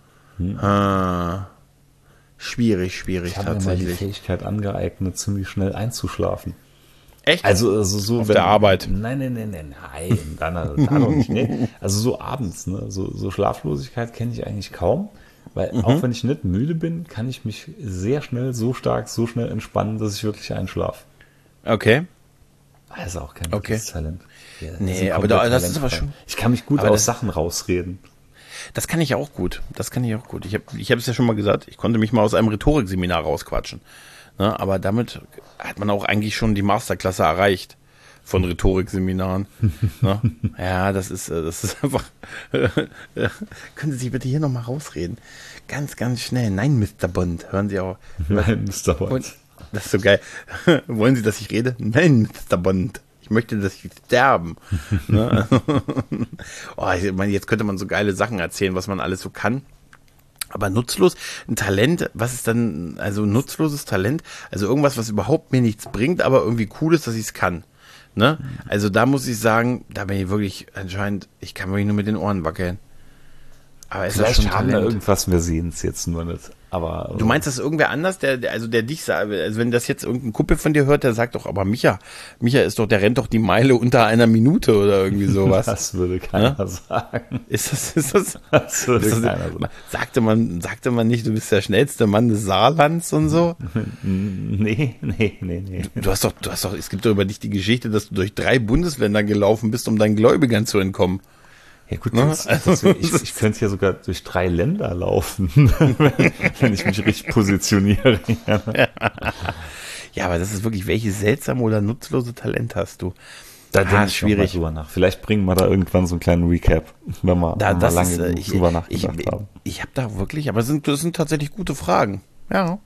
Schwierig ich habe mir mal die Fähigkeit angeeignet, ziemlich schnell einzuschlafen. Echt? Also so auf der Arbeit? Nein, da noch nicht. Nee. Also so abends, ne? So Schlaflosigkeit kenne ich eigentlich kaum, weil auch wenn ich nicht müde bin, kann ich mich sehr schnell, so schnell entspannen, dass ich wirklich einschlafe. Okay. Das ist auch kein gutes Talent. Ja, nee, aber das ist aber schon. Ich kann mich gut aus Sachen rausreden. Das kann ich auch gut. Ich habe es ja schon mal gesagt, ich konnte mich mal aus einem Rhetorikseminar rausquatschen. Ne, aber damit hat man auch eigentlich schon die Masterklasse erreicht von Rhetorikseminaren. Ne? Ja, das ist einfach. Können Sie sich bitte hier nochmal rausreden? Ganz, ganz schnell. Nein, Mr. Bond. Hören Sie auch. Nein, Mr. Bond. Das ist so geil. Wollen Sie, dass ich rede? Nein, Mr. Bond. Ich möchte, dass sie sterben. Ne? Oh, ich meine, jetzt könnte man so geile Sachen erzählen, was man alles so kann. Aber nutzlos, ein Talent, was ist dann, also ein nutzloses Talent? Also irgendwas, was überhaupt mir nichts bringt, aber irgendwie cool ist, dass ich es kann. Ne? Also da muss ich sagen, da bin ich wirklich anscheinend, ich kann wirklich nur mit den Ohren wackeln. Aber ist das schon haben wir Talent? irgendwas, wir sehen es jetzt nur nicht. Aber Du meinst, dass irgendwer anders, der dich sagt, also wenn das jetzt irgendein Kumpel von dir hört, der sagt doch, aber Micha ist doch, der rennt doch die Meile unter einer Minute oder irgendwie sowas. das würde keiner sagen. Ist das? Das würde keiner sagen. Sagte man nicht, du bist der schnellste Mann des Saarlands und so? Nee. Du hast doch, es gibt doch über dich die Geschichte, dass du durch 3 Bundesländer gelaufen bist, um deinen Gläubigern zu entkommen. Ja gut, Ne? ich könnte ja sogar durch 3 Länder laufen, wenn ich mich richtig positioniere. Ja, aber das ist wirklich, welches seltsame oder nutzlose Talent hast du? Da denke ich schwierig. drüber nach. Vielleicht bringen wir da irgendwann so einen kleinen Recap, wenn wir lange drüber nachgedacht haben. Ich habe da wirklich, aber das sind tatsächlich gute Fragen. Ja.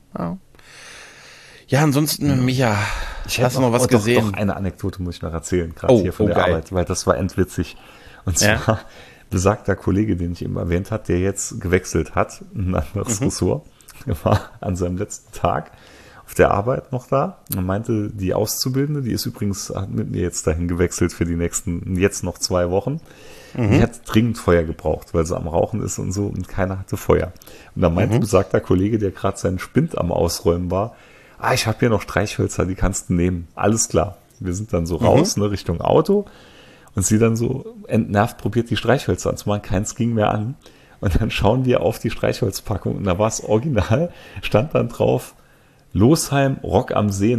Ja, ansonsten, Micha, hast du noch was gesehen? Doch, eine Anekdote muss ich noch erzählen, gerade hier von der geil. Arbeit, weil das war endwitzig. Und zwar besagter Kollege, den ich eben erwähnt habe, der jetzt gewechselt hat, ein anderes Ressort, war an seinem letzten Tag auf der Arbeit noch da und meinte, die Auszubildende, die ist übrigens mit mir jetzt dahin gewechselt für die nächsten, jetzt noch 2 Wochen. Die hat dringend Feuer gebraucht, weil sie am Rauchen ist und so und keiner hatte Feuer. Und dann meinte besagter Kollege, der gerade seinen Spind am Ausräumen war, ich habe hier noch Streichhölzer, die kannst du nehmen. Alles klar. Wir sind dann so raus, Richtung Auto. Und sie dann so entnervt probiert, die Streichhölzer anzumachen. Keins ging mehr an. Und dann schauen wir auf die Streichholzpackung. Und da war es original. Stand dann drauf, Losheim, Rock am See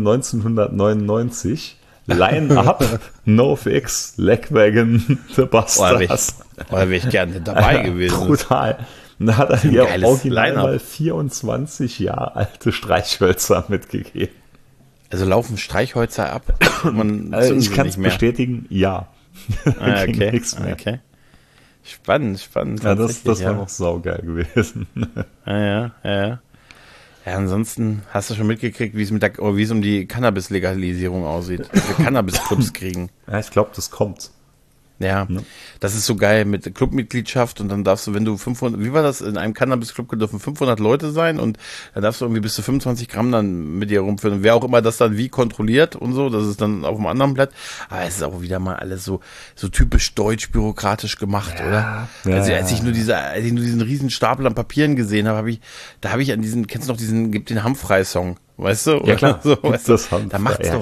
1999. Line-Up, NoFX, Legwagon, The Bastards. Wäre ich gerne dabei gewesen. Brutal. Und da hat er hier original Line-Up. mal 24 Jahre alte Streichhölzer mitgegeben. Also laufen Streichhölzer ab? Ich kann es bestätigen, ja. Okay. Spannend. Ja, das war noch saugeil gewesen. Ja. Ja, ansonsten hast du schon mitgekriegt, wie es um die Cannabis-Legalisierung aussieht. Wie wir Cannabis-Clubs kriegen. Ja, ich glaube, das kommt. Ja, das ist so geil mit Clubmitgliedschaft und dann darfst du, wenn du 500, wie war das, in einem Cannabis-Club dürfen 500 Leute sein und dann darfst du irgendwie bis zu 25 Gramm dann mit dir rumführen und wer auch immer das dann wie kontrolliert und so, das ist dann auf einem anderen Blatt, aber es ist auch wieder mal alles so typisch deutsch-bürokratisch gemacht, oder? Also als ich nur diesen riesen Stapel an Papieren gesehen habe, da habe ich an diesen, kennst du noch gibt den Hampfrey-Song, weißt du? Ja klar, so, weißt du? Da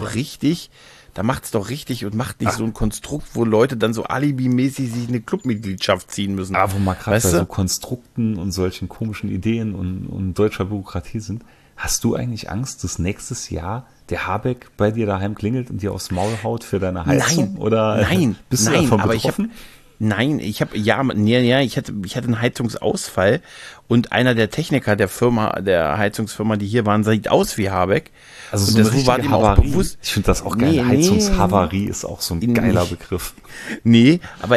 macht's doch richtig und macht nicht so ein Konstrukt, wo Leute dann so alibimäßig sich eine Clubmitgliedschaft ziehen müssen. Wo wir gerade bei so Konstrukten und solchen komischen Ideen und deutscher Bürokratie sind. Hast du eigentlich Angst, dass nächstes Jahr der Habeck bei dir daheim klingelt und dir aufs Maul haut für deine Heizung? Nein, bist du davon betroffen? Ich hatte einen Heizungsausfall und einer der Techniker der Heizungsfirma, die hier waren, sieht aus wie Habeck. Also und so eine das war richtige dem auch Havarie. bewusst. Ich finde das auch geil. Heizungshavarie ist auch so ein geiler Begriff. Nee, aber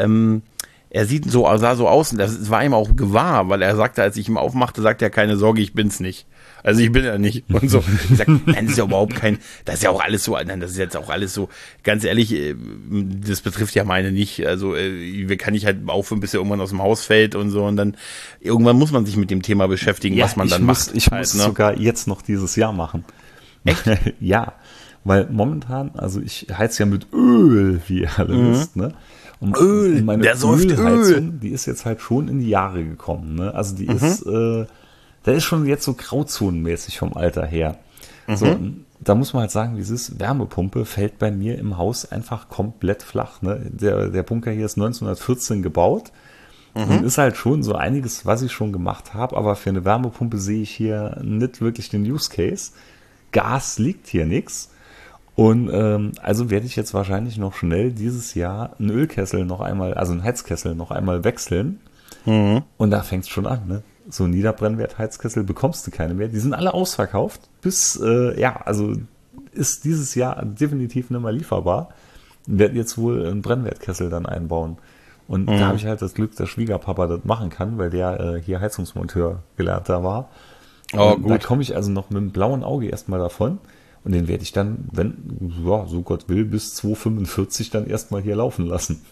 er sah so aus und das war ihm auch gewahr, weil er sagte, als ich ihm aufmachte, sagte er, keine Sorge, ich bin's nicht. Also ich bin ja nicht. Und so. Ich sag, nein, das ist ja überhaupt das ist ja auch alles so, nein, das ist jetzt auch alles so, ganz ehrlich, das betrifft ja meine nicht. Also kann ich halt aufhören, bis er irgendwann aus dem Haus fällt und so und dann irgendwann muss man sich mit dem Thema beschäftigen, was man dann macht. Ich muss sogar jetzt noch dieses Jahr machen. Echt? Ja, weil momentan, also ich heiz ja mit Öl, wie ihr alle wisst, ne? Und Öl, meine der säuft Ölheizung, die ist jetzt halt schon in die Jahre gekommen, ne? Also die ist, da ist schon jetzt so grauzonenmäßig vom Alter her. So, da muss man halt sagen, dieses Wärmepumpe fällt bei mir im Haus einfach komplett flach, ne? Der Bunker hier ist 1914 gebaut. Und ist halt schon so einiges, was ich schon gemacht habe, aber für eine Wärmepumpe sehe ich hier nicht wirklich den Use Case. Gas liegt hier nix. Und also werde ich jetzt wahrscheinlich noch schnell dieses Jahr einen Ölkessel noch einmal, also einen Heizkessel noch einmal wechseln. Und da fängt es schon an, ne? So Niederbrennwert-Heizkessel bekommst du keine mehr. Die sind alle ausverkauft. Also ist dieses Jahr definitiv nicht mehr lieferbar. Werde jetzt wohl einen Brennwertkessel dann einbauen. Und da habe ich halt das Glück, dass Schwiegerpapa das machen kann, weil der hier Heizungsmonteur gelernter war. Oh, gut. Da komme ich also noch mit dem blauen Auge erstmal davon. Und den werde ich dann, wenn, ja, so Gott will, bis 245 dann erstmal hier laufen lassen.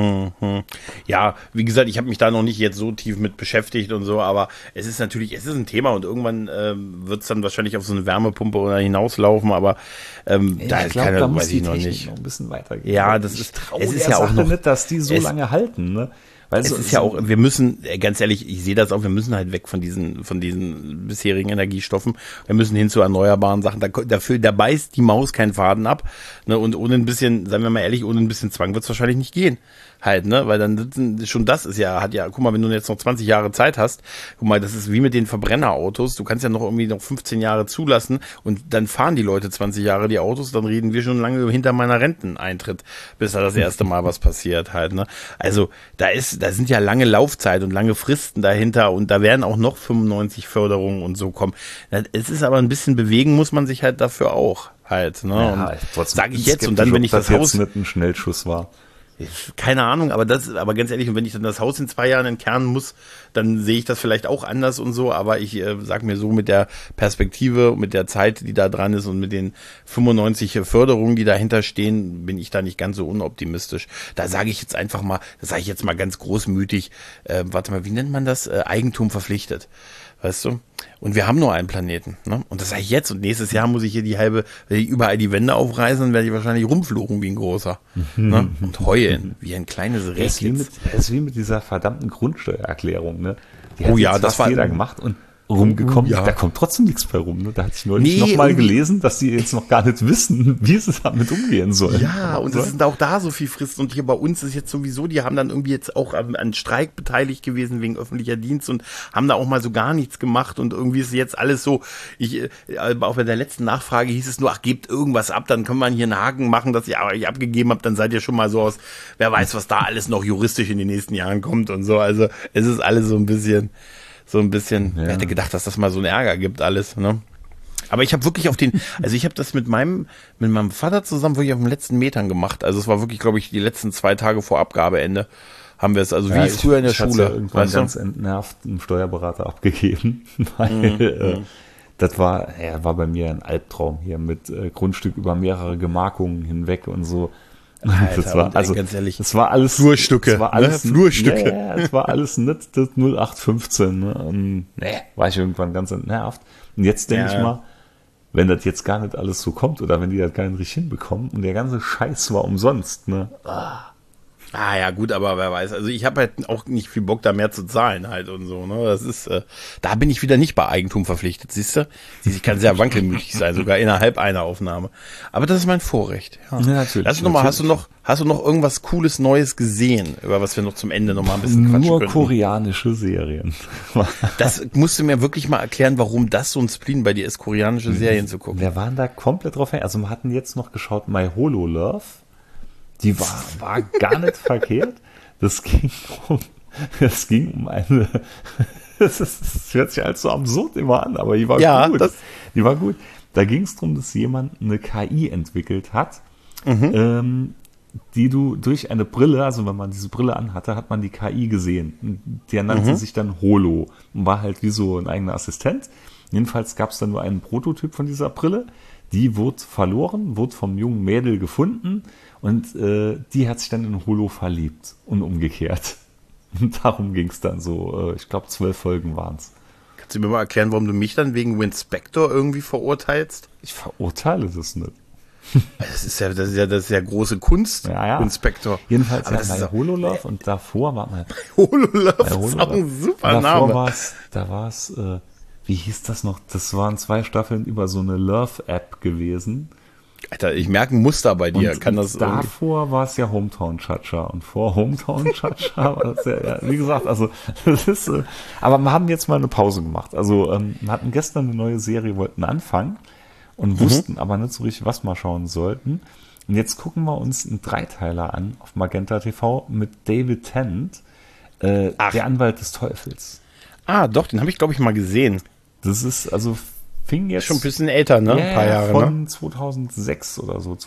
Ja, wie gesagt, ich habe mich da noch nicht jetzt so tief mit beschäftigt und so, aber es ist natürlich, es ist ein Thema und irgendwann wird es dann wahrscheinlich auf so eine Wärmepumpe oder hinauslaufen, aber da ist keine, da muss weiß die ich noch Technik nicht. noch ein bisschen weitergehen. Ja, das ist, es ist ja auch noch nicht, dass die so lange halten, ne? Weil es ist ja auch, wir müssen, ganz ehrlich, ich sehe das auch, wir müssen halt weg von diesen bisherigen Energiestoffen. Wir müssen hin zu erneuerbaren Sachen. Da beißt die Maus keinen Faden ab. Ne? Und ohne ein bisschen, seien wir mal ehrlich, ohne ein bisschen Zwang wird es wahrscheinlich nicht gehen. Halt, ne? Weil dann schon das ist ja, guck mal, wenn du jetzt noch 20 Jahre Zeit hast, guck mal, das ist wie mit den Verbrennerautos. Du kannst ja noch irgendwie noch 15 Jahre zulassen und dann fahren die Leute 20 Jahre die Autos, dann reden wir schon lange hinter meiner Renteneintritt, bis da das erste Mal was passiert halt, ne? Also, da sind ja lange Laufzeit und lange Fristen dahinter und da werden auch noch 95 Förderungen und so kommen. Es ist aber ein bisschen bewegen muss man sich halt dafür auch halt, ne? ja, sage ich jetzt und dann, wenn ich das Haus jetzt nicht ein Schnellschuss war. Keine Ahnung, aber ganz ehrlich, und wenn ich dann das Haus in 2 Jahren entkernen muss, dann sehe ich das vielleicht auch anders und so, aber ich sag mir so mit der Perspektive, mit der Zeit, die da dran ist und mit den 95 Förderungen, die dahinter stehen, bin ich da nicht ganz so unoptimistisch. Da sage ich jetzt einfach mal, das sage ich jetzt mal ganz großmütig, warte mal, wie nennt man das? Eigentum verpflichtet. Weißt du? Und wir haben nur einen Planeten, ne? Und das sage ich jetzt. Und nächstes Jahr muss ich hier werde ich überall die Wände aufreißen und werde ich wahrscheinlich rumfluchen wie ein großer. Ne? Und heulen wie ein kleines Rädchen. Das ist wie mit dieser verdammten Grundsteuererklärung, ne? Die Oh hat ja, jetzt das fast war jeder gemacht und rumgekommen, ja. Da kommt trotzdem nichts bei rum. Ne? Da hatte ich neulich Nee, noch mal irgendwie- gelesen, dass die jetzt noch gar nicht wissen, wie sie damit umgehen sollen. Ja, und es sind auch da so viel Fristen. Und hier bei uns ist jetzt sowieso, die haben dann irgendwie jetzt auch an Streik beteiligt gewesen wegen öffentlicher Dienst und haben da auch mal so gar nichts gemacht. Und irgendwie ist jetzt alles so, auch bei der letzten Nachfrage hieß es nur, ach, gebt irgendwas ab, dann können wir hier einen Haken machen, dass ihr euch abgegeben habt, dann seid ihr schon mal so aus, wer weiß, was da alles noch juristisch in den nächsten Jahren kommt und so. Also es ist alles so ein bisschen, wer hätte gedacht, dass das mal so einen Ärger gibt, alles, ne? Aber ich habe wirklich ich habe das mit meinem Vater zusammen wirklich auf den letzten Metern gemacht. Also es war wirklich, glaube ich, die letzten 2 Tage vor Abgabeende haben wir es, also wie früher in der Schule. Ja irgendwann ganz entnervt einen Steuerberater abgegeben, weil das war bei mir ein Albtraum hier mit Grundstück über mehrere Gemarkungen hinweg und so. Alter, das war, also, ganz ehrlich, das war alles Flurstücke, das war alles, ne? Flurstücke. Ja, es war alles nicht das 0815. Ne? Und, war ich irgendwann ganz entnervt. Und jetzt denke ich mal, wenn das jetzt gar nicht alles so kommt oder wenn die das gar nicht richtig hinbekommen und der ganze Scheiß war umsonst, ne? Ah ja, gut, aber wer weiß. Also ich habe halt auch nicht viel Bock, da mehr zu zahlen halt und so. Ne? Das ist, da bin ich wieder nicht bei Eigentum verpflichtet, siehst du? Ich kann sehr wankelmütig sein, sogar innerhalb einer Aufnahme. Aber das ist mein Vorrecht. Ja, natürlich. Lass uns noch mal, hast du noch irgendwas Cooles Neues gesehen, über was wir noch zum Ende noch mal ein bisschen quatschen Nur könnten? koreanische Serien. Das musst du mir wirklich mal erklären, warum das so ein Spleen bei dir ist, koreanische Serien zu gucken. Wir waren da komplett drauf her. Also wir hatten jetzt noch geschaut My Holo Love. Die war gar nicht verkehrt. Das ging um eine, das hört sich halt so absurd immer an, aber die war gut. Die war gut. Da ging es darum, dass jemand eine KI entwickelt hat, die du durch eine Brille, also wenn man diese Brille anhatte, hat man die KI gesehen. Der nannte sich dann Holo und war halt wie so ein eigener Assistent. Jedenfalls gab es dann nur einen Prototyp von dieser Brille. Die wurde verloren, wurde vom jungen Mädel gefunden und die hat sich dann in Holo verliebt und umgekehrt. Und darum ging es dann so, ich glaube 12 Folgen waren es. Kannst du mir mal erklären, warum du mich dann wegen Winspector irgendwie verurteilst? Ich verurteile das nicht. Das ist ja große Kunst, Winspector. Jedenfalls aber das ist Hololove und davor war mal Hololove ist auch ein super Name. Da war es, wie hieß das noch? Das waren 2 Staffeln über so eine Love-App gewesen. Alter, ich merke ein Muster bei dir. Und davor war es ja Hometown Cha-Cha und vor Hometown Cha-Cha war das ja, wie gesagt, also das ist, aber wir haben jetzt mal eine Pause gemacht. Also wir hatten gestern eine neue Serie, wollten anfangen und wussten aber nicht so richtig, was wir schauen sollten. Und jetzt gucken wir uns einen Dreiteiler an auf Magenta TV mit David Tennant, der Anwalt des Teufels. Ah, doch, den habe ich, glaube ich, mal gesehen. Das ist, also fing jetzt... Schon ein bisschen älter, ne? Ein paar Jahre, von ne? 2006 oder so.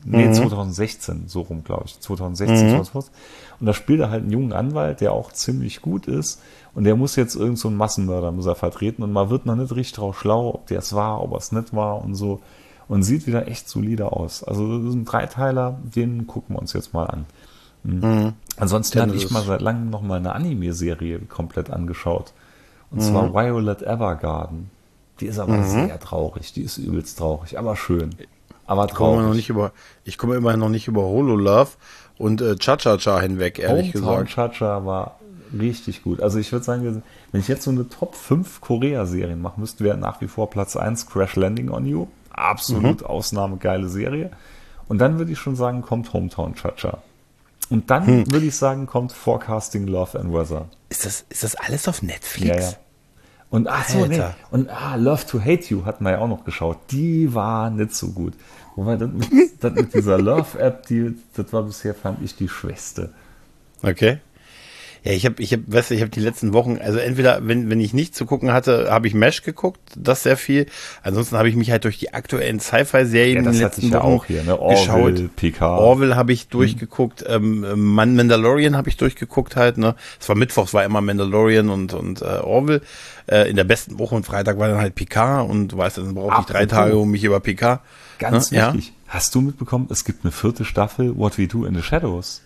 2016, so rum, glaube ich. 2016, 2014. Und da spielt er halt einen jungen Anwalt, der auch ziemlich gut ist. Und der muss jetzt irgend so einen Massenmörder muss er vertreten. Und man wird noch nicht richtig drauf schlau, ob der es war, ob er es nicht war und so. und sieht wieder echt solide aus. Also das ist ein Dreiteiler, den gucken wir uns jetzt mal an. Ansonsten hatte ich mal seit langem noch mal eine Anime-Serie komplett angeschaut. Und zwar Violet Evergarden. Die ist aber sehr traurig. Die ist übelst traurig, aber schön. Aber traurig. Ich komme immer noch nicht über Hololove und Cha-Cha-Cha hinweg, ehrlich gesagt. Cha-Cha war richtig gut. Also ich würde sagen, wenn ich jetzt so eine Top 5 Korea-Serien mache, müssten wir nach wie vor Platz 1 Crash Landing on You. Absolut ausnahmegeile Serie. Und dann würde ich schon sagen, kommt Hometown Cha-Cha. Und dann würde ich sagen, kommt Forecasting Love and Weather. Ist das alles auf Netflix? Ja. Und Und Love to Hate You hatten wir ja auch noch geschaut. Die war nicht so gut. Wobei das mit dieser Love-App, das war bisher, fand ich, die schwächste. Okay. Ja, ich hab die letzten Wochen, also entweder, wenn ich nichts zu gucken hatte, habe ich MASH geguckt, das sehr viel. Ansonsten habe ich mich halt durch die aktuellen Sci-Fi-Serien in den letzten Wochen auch hier, ne? Orville, PK. Orville habe ich durchgeguckt, Mandalorian habe ich durchgeguckt halt, ne? Es war Mittwochs, war immer Mandalorian und Orville. In der besten Woche und Freitag war dann halt PK und du weißt, dann brauche ich 3 Tage um mich über PK. Ganz wichtig. Ja? Hast du mitbekommen, es gibt eine 4. Staffel What We Do in the Shadows?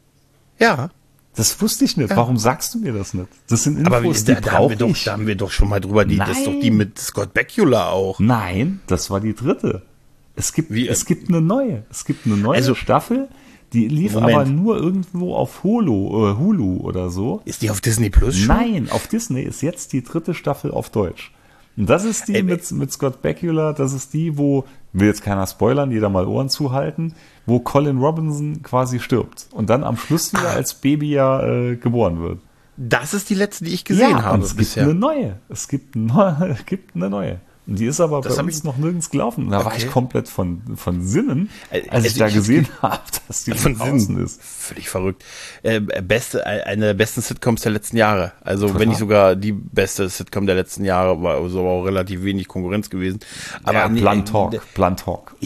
Ja. Das wusste ich nicht. Ja. Warum sagst du mir das nicht? Das sind Infos, aber da haben wir doch schon mal drüber. Das ist doch die mit Scott Bakula auch. Nein, das war die 3. Es gibt eine neue. Es gibt eine neue Staffel, die lief aber nur irgendwo auf Hulu oder so. Ist die auf Disney Plus schon? Nein, auf Disney ist jetzt die 3. Staffel auf Deutsch. Und das ist die mit Scott Bakula, das ist die, wo, will jetzt keiner spoilern, jeder mal Ohren zuhalten, wo Colin Robinson quasi stirbt und dann am Schluss wieder als Baby geboren wird. Das ist die letzte, die ich gesehen habe. Und es gibt eine neue. Es gibt eine neue. Und die ist aber bei uns noch nirgends gelaufen. Und da war ich komplett von Sinnen, als ich da gesehen habe, dass die von draußen ist. Völlig verrückt. Eine der besten Sitcoms der letzten Jahre. Also wenn nicht sogar die beste Sitcom der letzten Jahre, war also auch relativ wenig Konkurrenz gewesen. Aber ja, Blunt Talk.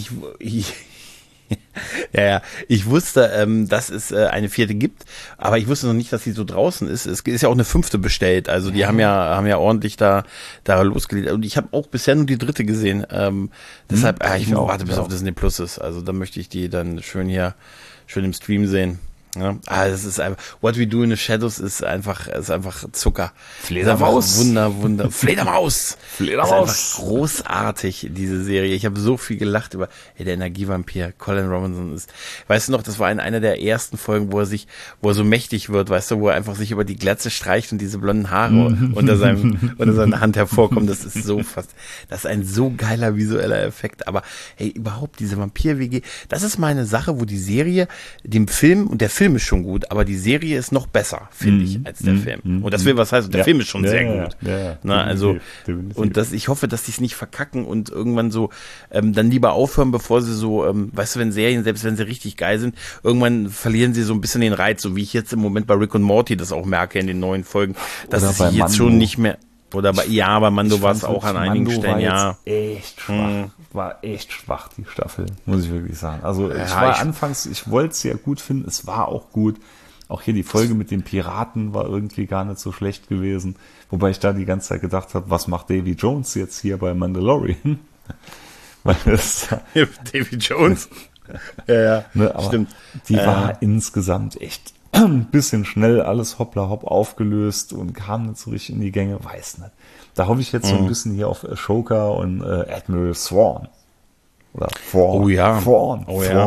Ja, ich wusste, dass es eine 4. gibt, aber ich wusste noch nicht, dass sie so draußen ist. Es ist ja auch eine 5. bestellt, also die haben ja ordentlich da losgelegt. Und ich habe auch bisher nur die 3. gesehen. Deshalb, ich warte bis auf Disney Plus ist. Also da möchte ich die dann schön im Stream sehen. Ja, es ist einfach, What We Do in the Shadows ist einfach Zucker. Fledermaus. Fledermaus. Ist einfach großartig, diese Serie. Ich habe so viel gelacht über, der Energievampir, Colin Robinson ist, weißt du noch, das war in einer der ersten Folgen, wo er so mächtig wird, weißt du, wo er einfach sich über die Glatze streicht und diese blonden Haare unter seiner Hand hervorkommen. Das ist das ist ein so geiler visueller Effekt. Aber, überhaupt diese Vampir-WG, das ist mal eine Sache, wo die Serie dem Film, und der Film ist schon gut, aber die Serie ist noch besser, finde ich, als der Film. Und das will was heißen, der Film ist schon sehr gut. Na, also, definitiv. Und ich hoffe, dass die es nicht verkacken und irgendwann so dann lieber aufhören, bevor sie so, weißt du, wenn Serien, selbst wenn sie richtig geil sind, irgendwann verlieren sie so ein bisschen den Reiz, so wie ich jetzt im Moment bei Rick und Morty das auch merke in den neuen Folgen, dass es sich jetzt schon nicht mehr. Oder bei Mando war es auch an einigen Stellen, ja. Echt schwach. War echt schwach, die Staffel, muss ich wirklich sagen. Also anfangs, ich wollte es ja gut finden, es war auch gut. Auch hier die Folge mit den Piraten war irgendwie gar nicht so schlecht gewesen. Wobei ich da die ganze Zeit gedacht habe, was macht Davy Jones jetzt hier bei Mandalorian? Weil Davy Jones? ja, ne, stimmt. Die war insgesamt echt ein bisschen schnell alles hoppla hopp aufgelöst und kam nicht so richtig in die Gänge, weiß nicht. Da hoffe ich jetzt so ein bisschen hier auf Ashoka und Admiral Thrawn. Oder Thrawn. Oh ja. Thrawn.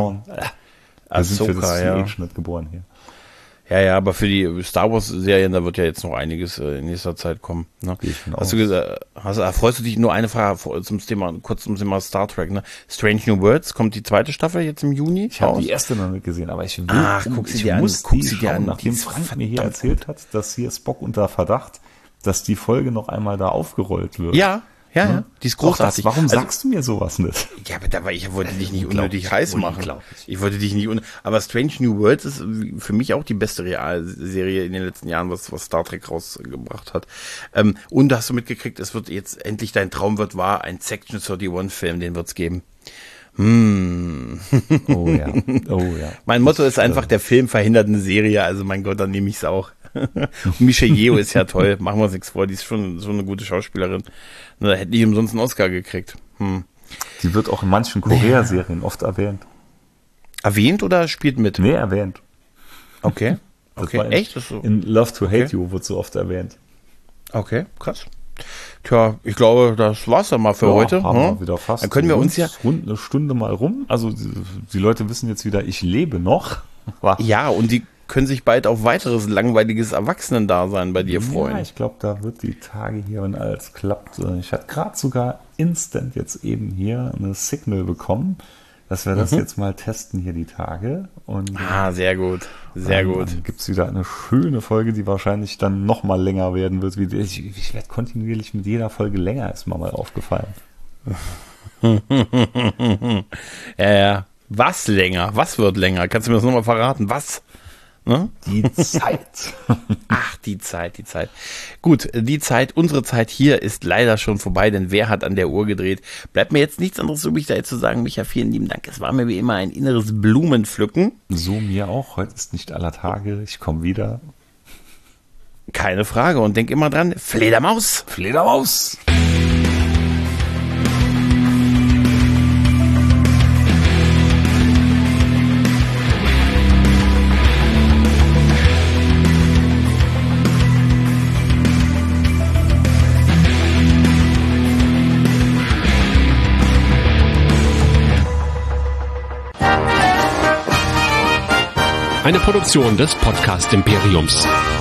Wir sind für das Age nicht geboren hier. Ja, aber für die Star Wars Serien, da wird ja jetzt noch einiges in nächster Zeit kommen. Ne? Hast du gesagt, freust du dich, nur eine Frage zum Thema Star Trek, ne? Strange New Worlds, kommt die 2. Staffel jetzt im Juni? Ich habe die erste noch nicht gesehen, aber ich will, guck sie dir an. Nachdem Frank mir hier erzählt hat, dass hier Spock unter Verdacht, dass die Folge noch einmal da aufgerollt wird. Ja, die ist großartig. Warum sagst du mir sowas nicht? Ja, aber ich wollte dich nicht unnötig heiß machen. Ich wollte dich nicht aber Strange New Worlds ist für mich auch die beste Realserie in den letzten Jahren, was Star Trek rausgebracht hat. Und hast du mitgekriegt, es wird jetzt endlich, dein Traum wird wahr, ein Section 31 Film, den wird's geben. Oh ja. Mein Motto ist einfach, der Film verhindert eine Serie, also mein Gott, dann nehme ich's auch. Und Michelle Yeoh ist ja toll, machen wir uns nichts vor, die ist schon so eine gute Schauspielerin. Da hätte ich umsonst einen Oscar gekriegt. Die wird auch in manchen Korea-Serien oft erwähnt. Erwähnt oder spielt mit? Nee, erwähnt. Okay. Das war Echt? Das so? In Love to Hate You wird so oft erwähnt. Okay, krass. Tja, ich glaube, das war's dann mal für heute. Haben wir wieder fast. Dann können wir uns ja rund eine Stunde mal rum. Also die Leute wissen jetzt wieder, ich lebe noch. Ja, und die können sich bald auf weiteres langweiliges Erwachsenendasein bei dir freuen. Ja, ich glaube, da wird die Tage hier, wenn alles klappt. Ich hatte gerade sogar instant jetzt eben hier eine Signal bekommen, dass wir das jetzt mal testen hier die Tage. Und, sehr gut. Sehr gut. Dann gibt es wieder eine schöne Folge, die wahrscheinlich dann noch mal länger werden wird. Ich werde kontinuierlich mit jeder Folge länger, ist mir mal aufgefallen. Ja. Was länger? Was wird länger? Kannst du mir das nochmal verraten? Was? Ne? Die Zeit. Ach, die Zeit. Gut, unsere Zeit hier ist leider schon vorbei, denn wer hat an der Uhr gedreht? Bleibt mir jetzt nichts anderes übrig, da jetzt zu sagen, Micha, vielen lieben Dank. Es war mir wie immer ein inneres Blumenpflücken. So mir auch. Heute ist nicht aller Tage. Ich komme wieder. Keine Frage. Und denk immer dran, Fledermaus. Fledermaus. Eine Produktion des Podcast Imperiums.